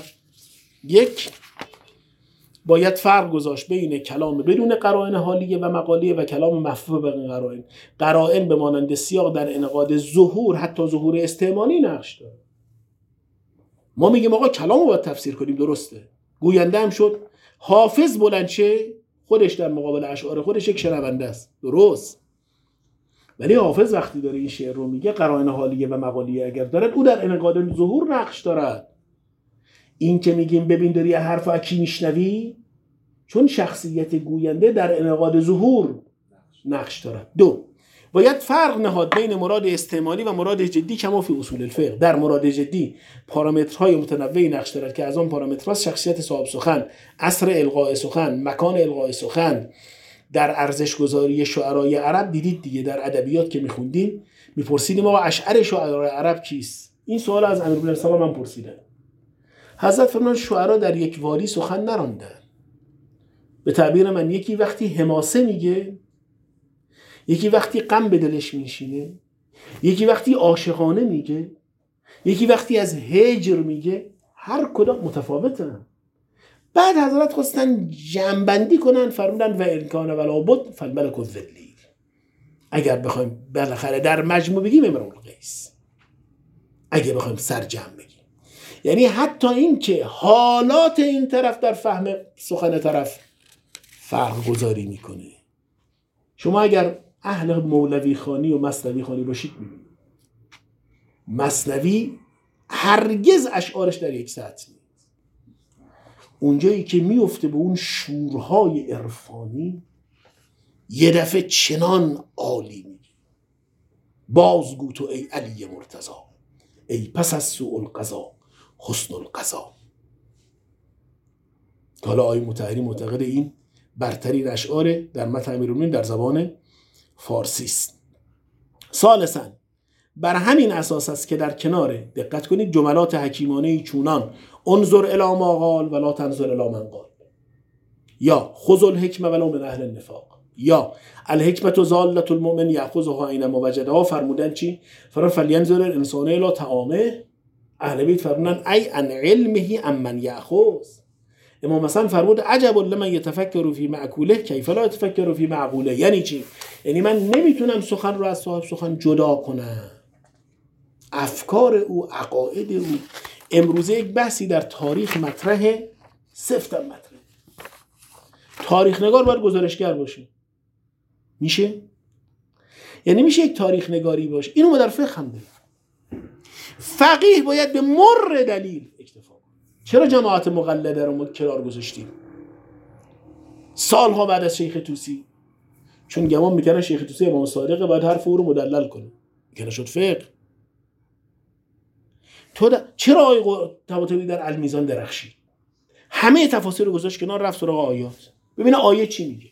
S1: باید فرق گذاشت بین کلام بدون قرائن حالیه و مقالیه و کلام محفوظ به قرائن. قرائن به مانند سیاق در انعقاد ظهور، حتی ظهور استعمالی نقش داره. ما میگیم آقا کلام رو باید تفسیر کنیم، درسته، گوینده هم شد. حافظ بلندشه خودش در مقابل اشعار خودش یک شنونده است، درست، ولی حافظ وقتی داره این شعر رو میگه قرائن حالیه و مقالیه اگر دارد، او در انعقاد ظهور نقش دارد. این که میگیم ببین داری حرف اکی میشنوی، چون شخصیت گوینده در انعقاد ظهور نقش دارد. دو، باید فرق نهاد بین مراد استعمالی و مراد جدی کما فی اصول الفقه. در مراد جدی پارامترهای متنوعی نقش دارد که از آن پارامترها شخصیت صاحب سخن، عصر القاء سخن، مکان القاء سخن. در ارزش گذاری شعرای عرب دیدید دیگه، در ادبیات که میخوندیم میپرسیدیم آقا اشعر شعرای عرب کیست؟ این سوال از امیر بن سلام من پرسیدم. حضرت فرمان شعرا در یک والی سخن نراندن. به تعبیر من یکی وقتی حماسه میگه، یکی وقتی غم به دلش میشینه، یکی وقتی عاشقانه میگه، یکی وقتی از هجر میگه، هر کدام متفاوتن. بعد حضرت خواستن جمع‌بندی کنن، فرمودن و امکان ولا بد فالملک الذلیل. اگر بخوایم بالاخره در مجموع بگیم امرؤ القیس، اگه بخوایم سرجم بگیم، یعنی حتی این که حالات این طرف در فهم سخن طرف فرق گذاری میکنه. شما اگر اهل مولوی خانی و مثنوی خانی باشید میبینید مثنوی هرگز اشعارش در یک سطح نیست. اونجایی که میفته به اون شورهای عرفانی یه دفعه چنان عالی میگه بازگو تو ای علی مرتضی، ای پس از سوء القضا حسن القضا. حالا آقای مطهری معتقد این برترین اشعار در متن امیرالمومنین در زبان فارسی است. ثالثاً بر همین اساس است که در کنار، دقت کنید، جملات حکیمانه چونان انظر الی ما قال ولا تنظر الی من قال، یا خذ الحکمه ولو من اهل النفاق، یا الحکمة ضالة المؤمن یأخذها اینما وجدها، فرمودن چی؟ فرمودن فلینظر الانسان الی طعامه. اهل بیت فرمودن ای ان علمه امن یأخذ. امام حسن فرمود عجب لمن یتفکر فی معقوله کیف لا یتفکر فی معقوله. یعنی چی؟ یعنی من نمیتونم سخن رو از صاحب سخن جدا کنم. افکار او، عقاید او. امروزه یک بحثی در تاریخ مطرح، سفتم مطرح. تاریخ نگار باید گزارشگر باشه. میشه؟ یعنی میشه یک تاریخ نگاری باشه. اینو ما در فقه هم داریم. فقیه باید به مر دلیل اکتفا کنه. چرا جماعت مقلده رو ما کنار گذاشتیم سالها بعد از شیخ طوسی؟ چون گمان میکنن شیخ طوسی امام صادقه، باید حرف او رو مدلل کنه. که نشد فقه. چرا آقای طباطبایی در المیزان درخشید؟ همه تفاسیر رو گذاشت کنار، رفت سراغ آیات. ببینه آیه چی میگه.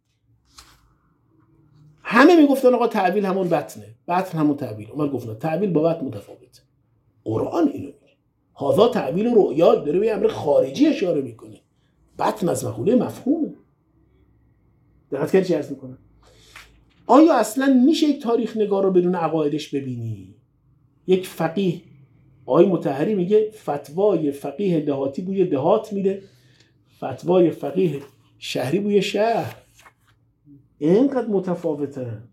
S1: همه میگفتن آقا تعبیل همون بطنه، بطن همون تعبیل. عمر گفتن تعبیل با بطن متفاوته. قرآن اینو میگه. هذا تعبیل رؤیا، داره به امر خارجی اشاره میکنه. بطن از مقوله مفهومه. دقت کردی چی عرض میکنه؟ آیا اصلا میشه یک تاریخ نگار رو بدون عقایدش ببینی؟ یک فقیه، آقای مطهری میگه فتوای فقیه دهاتی بوی دهات میده، فتوای فقیه شهری بوی شهر. اینقدر متفاوته.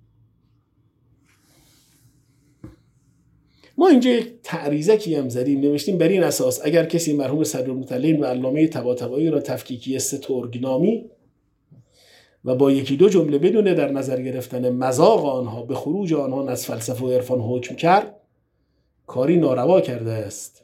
S1: ما اینجا یک تعریضکی هم زدیم، نوشتیم بر این اساس اگر کسی مرحوم صدرالمطلعین و علامه طباطبایی را تفکیکی سترگ نامی و با یکی دو جمله بدونه در نظر گرفتن مذاق آنها به خروج آنها از فلسفه و عرفان حکم کرد، کاری ناروا کرده است.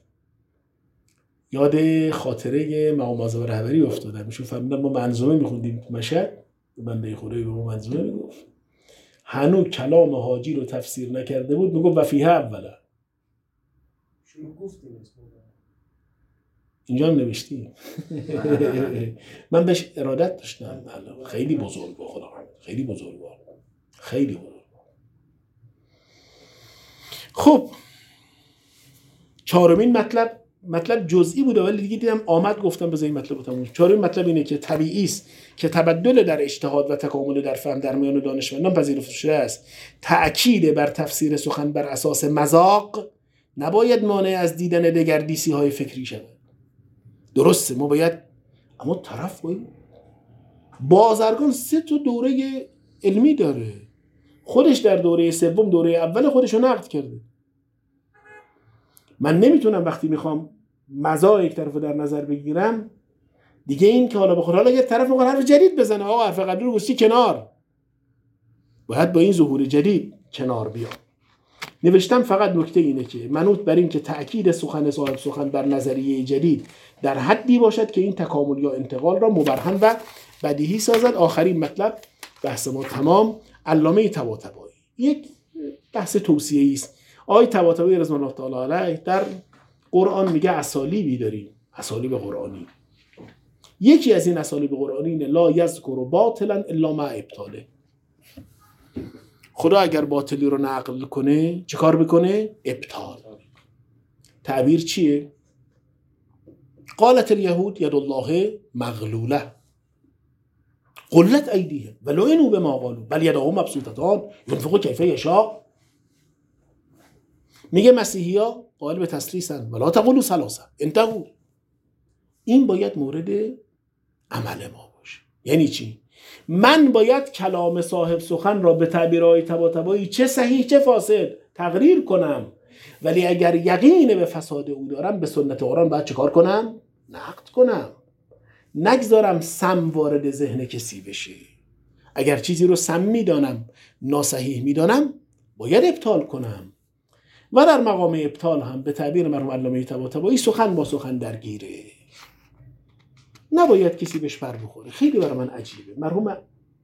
S1: یاد خاطره مقام اعظم رهبری افتادم. ایشون فرمودن ما منظومه میخوندیم تو مشهد، بنده خدایی به ما منظومه میگفت، هنوز کلام حاجی رو تفسیر نکرده بود، میگفت و فیها اولا.
S2: شما گفتیم
S1: اینجا هم نوشتیم. من بهش ارادت داشتم. خیلی بزرگ با خدا، خیلی بزرگ با، خیلی بزرگ. خب چهارمین مطلب جزئی بوده ولی دیگه دیدم آمد گفتم بذار این مطلب رو تموم. چهارمین مطلب اینه که طبیعی است که تبدل در اجتهاد و تکامل در فهم در میان دانشمندان پذیرفته شده است. تأکید بر تفسیر سخن بر اساس مذاق نباید مانع از دیدن دگردیسی های فکری شود. درسته ما باید، اما طرف باید، بازرگان 3 دوره علمی داره، خودش در دوره سوم، دوره اول خودش رو نقد کرده. من نمیتونم وقتی میخوام مزاج یک طرف رو در نظر بگیرم دیگه این که حالا بخور، حالا یه طرف میخواد حرف جدید بزنه، آقا حرف قبلی رو گذاشتی کنار، باید با این ظهور جدید کنار بیام. نوشتم فقط نکته اینه که منوط بر این که تأکید سخن صاحب سخن بر نظریه جدید در حدی باشد که این تکامل یا انتقال را مبرهن و بدیهی سازد. آخرین مطلب، بحث ما تمام. علامه طباطبایی یک بحث توصیه‌ای است. آقای طباطبایی رضوان الله تعالی علیه در قرآن میگه اسالیبی داریم، اسالیب قرآنی. یکی از این اسالیب قرآنی اینه لا یذکر باطلا الا مع ابطاله. خدا اگر باطلی رو نقل کنه چه کار بکنه؟ ابطال. تعبیر چیه؟ قالت الیهود ید الله مغلوله قلت ایدیهم ولعنوا بما قالوا بل یداه مبسوطتان ينفق کیف یشاء. میگه مسیحی‌ها قائل به تثلیثن ولا تقولوا ثلاثه انتهوا. این باید مورد عمل ما باشه. یعنی چی؟ من باید کلام صاحب سخن را به تعبیرهای طباطبایی چه صحیح چه فاسد تقریر کنم، ولی اگر یقین به فساد او دارم به سنت قرآن باید چه کار کنم؟ نقد کنم. نگذارم سم وارد ذهن کسی بشه. اگر چیزی رو سم میدانم، ناصحیح میدانم، باید ابطال کنم. و در مقام ابطال هم به تعبیر مرحوم علامه طباطبایی سخن با سخن درگیره. نباید کسی بهش پر بخوره. خیلی برای من عجیبه. مرحوم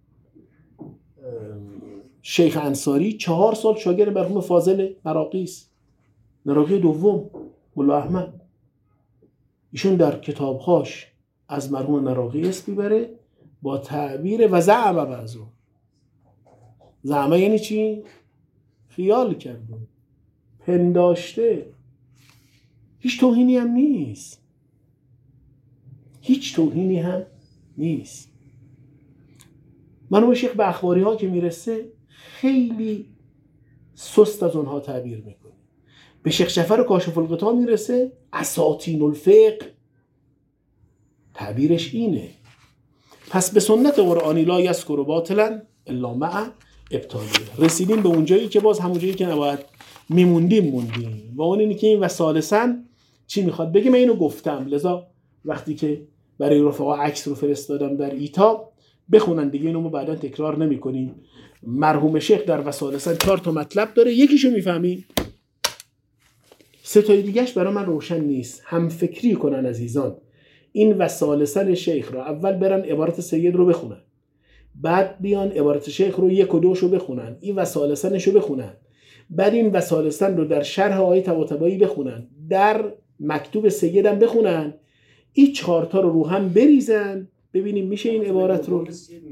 S1: شیخ انصاری 4 سال شاگرد مرحوم فاضل مراغی است. مراغی دوم ملا احمد. ایشون در کتابهاش از مرحوم مراغی است میبره با تعبیر و زعم بعضو. زعمه یعنی چی؟ خیال کرده، پنداشته. هیچ توهینی هم نیست. هیچ توهینی هم نیست. مرحوم شیخ به اخباری ها که میرسه خیلی سست از اونها تعبیر میکنه. به شیخ جعفر کاشف الغطا میرسه اساطین الفقه تعبیرش اینه. پس به سنت قرآنی لا یذکر باطلا الا مع ابطاله. رسیدیم به اونجایی که باز همون جایی که نباید موندیم و اون اینه که این و ثالثاً چی میخواد بگه. من اینو گفتم، لذا وقتی که برای رفقا عکس رو فرستادم در ایتا بخونن دیگه، اینو ما بعدا تکرار نمی کنیم. مرحوم شیخ در و ثالثاً 4 تا مطلب داره، یکیشو میفهمیم، 3 تای دیگهش برای من روشن نیست. هم فکری کنن عزیزان. این و ثالثاً شیخ رو اول برن عبارت سید رو بخونن، بعد بیان عبارت شیخ رو 1 و 2 شو بخونن، این و ثالثاًش رو بخونن، بعد این و ثالثاً رو در شرح آیه طباطبایی بخونن، در مکتوب سیدم بخونن، این 4 تا رو هم بریزن، ببینیم میشه این عبارت رو.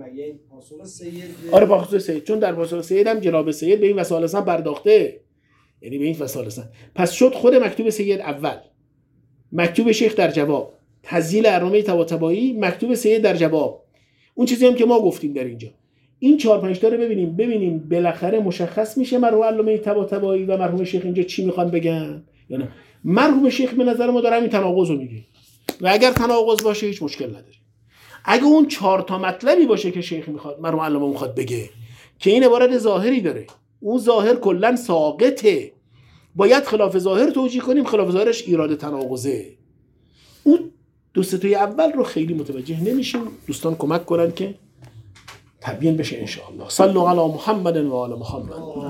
S1: آره پاسخ سید، چون در پاسخ سیدم جناب سید به این و ثالثاً پرداخته، یعنی به این و ثالثاً. پس شد خود مکتوب سید اول، مکتوب شیخ در جواب، تسجیل ارنامه طباطبایی، مکتوب سید در جواب، اون چیزی هم که ما گفتیم در اینجا. این 4-5 تا رو ببینیم بالاخره مشخص میشه مرحوم علامه طباطبایی و مرحوم شیخ اینجا چی میخوان بگن یا نه. مرحوم شیخ به نظر ما داره همین تناقض رو میگه و اگر تناقض باشه هیچ مشکل نداره. اگه اون 4 تا مطلبی باشه که شیخ میخواد، مرحوم علامه میخواد بگه که این عبارت ظاهری داره، اون ظاهر کلا ساقطه، باید خلاف ظاهر توجیه کنیم، خلاف ظاهرش ایراد تناقضه. اون 2 تای اول رو خیلی متوجه نمیشیم. دوستان کمک کنن که تبیین بشه ان شاء الله. صلوا علی محمد و آل محمد.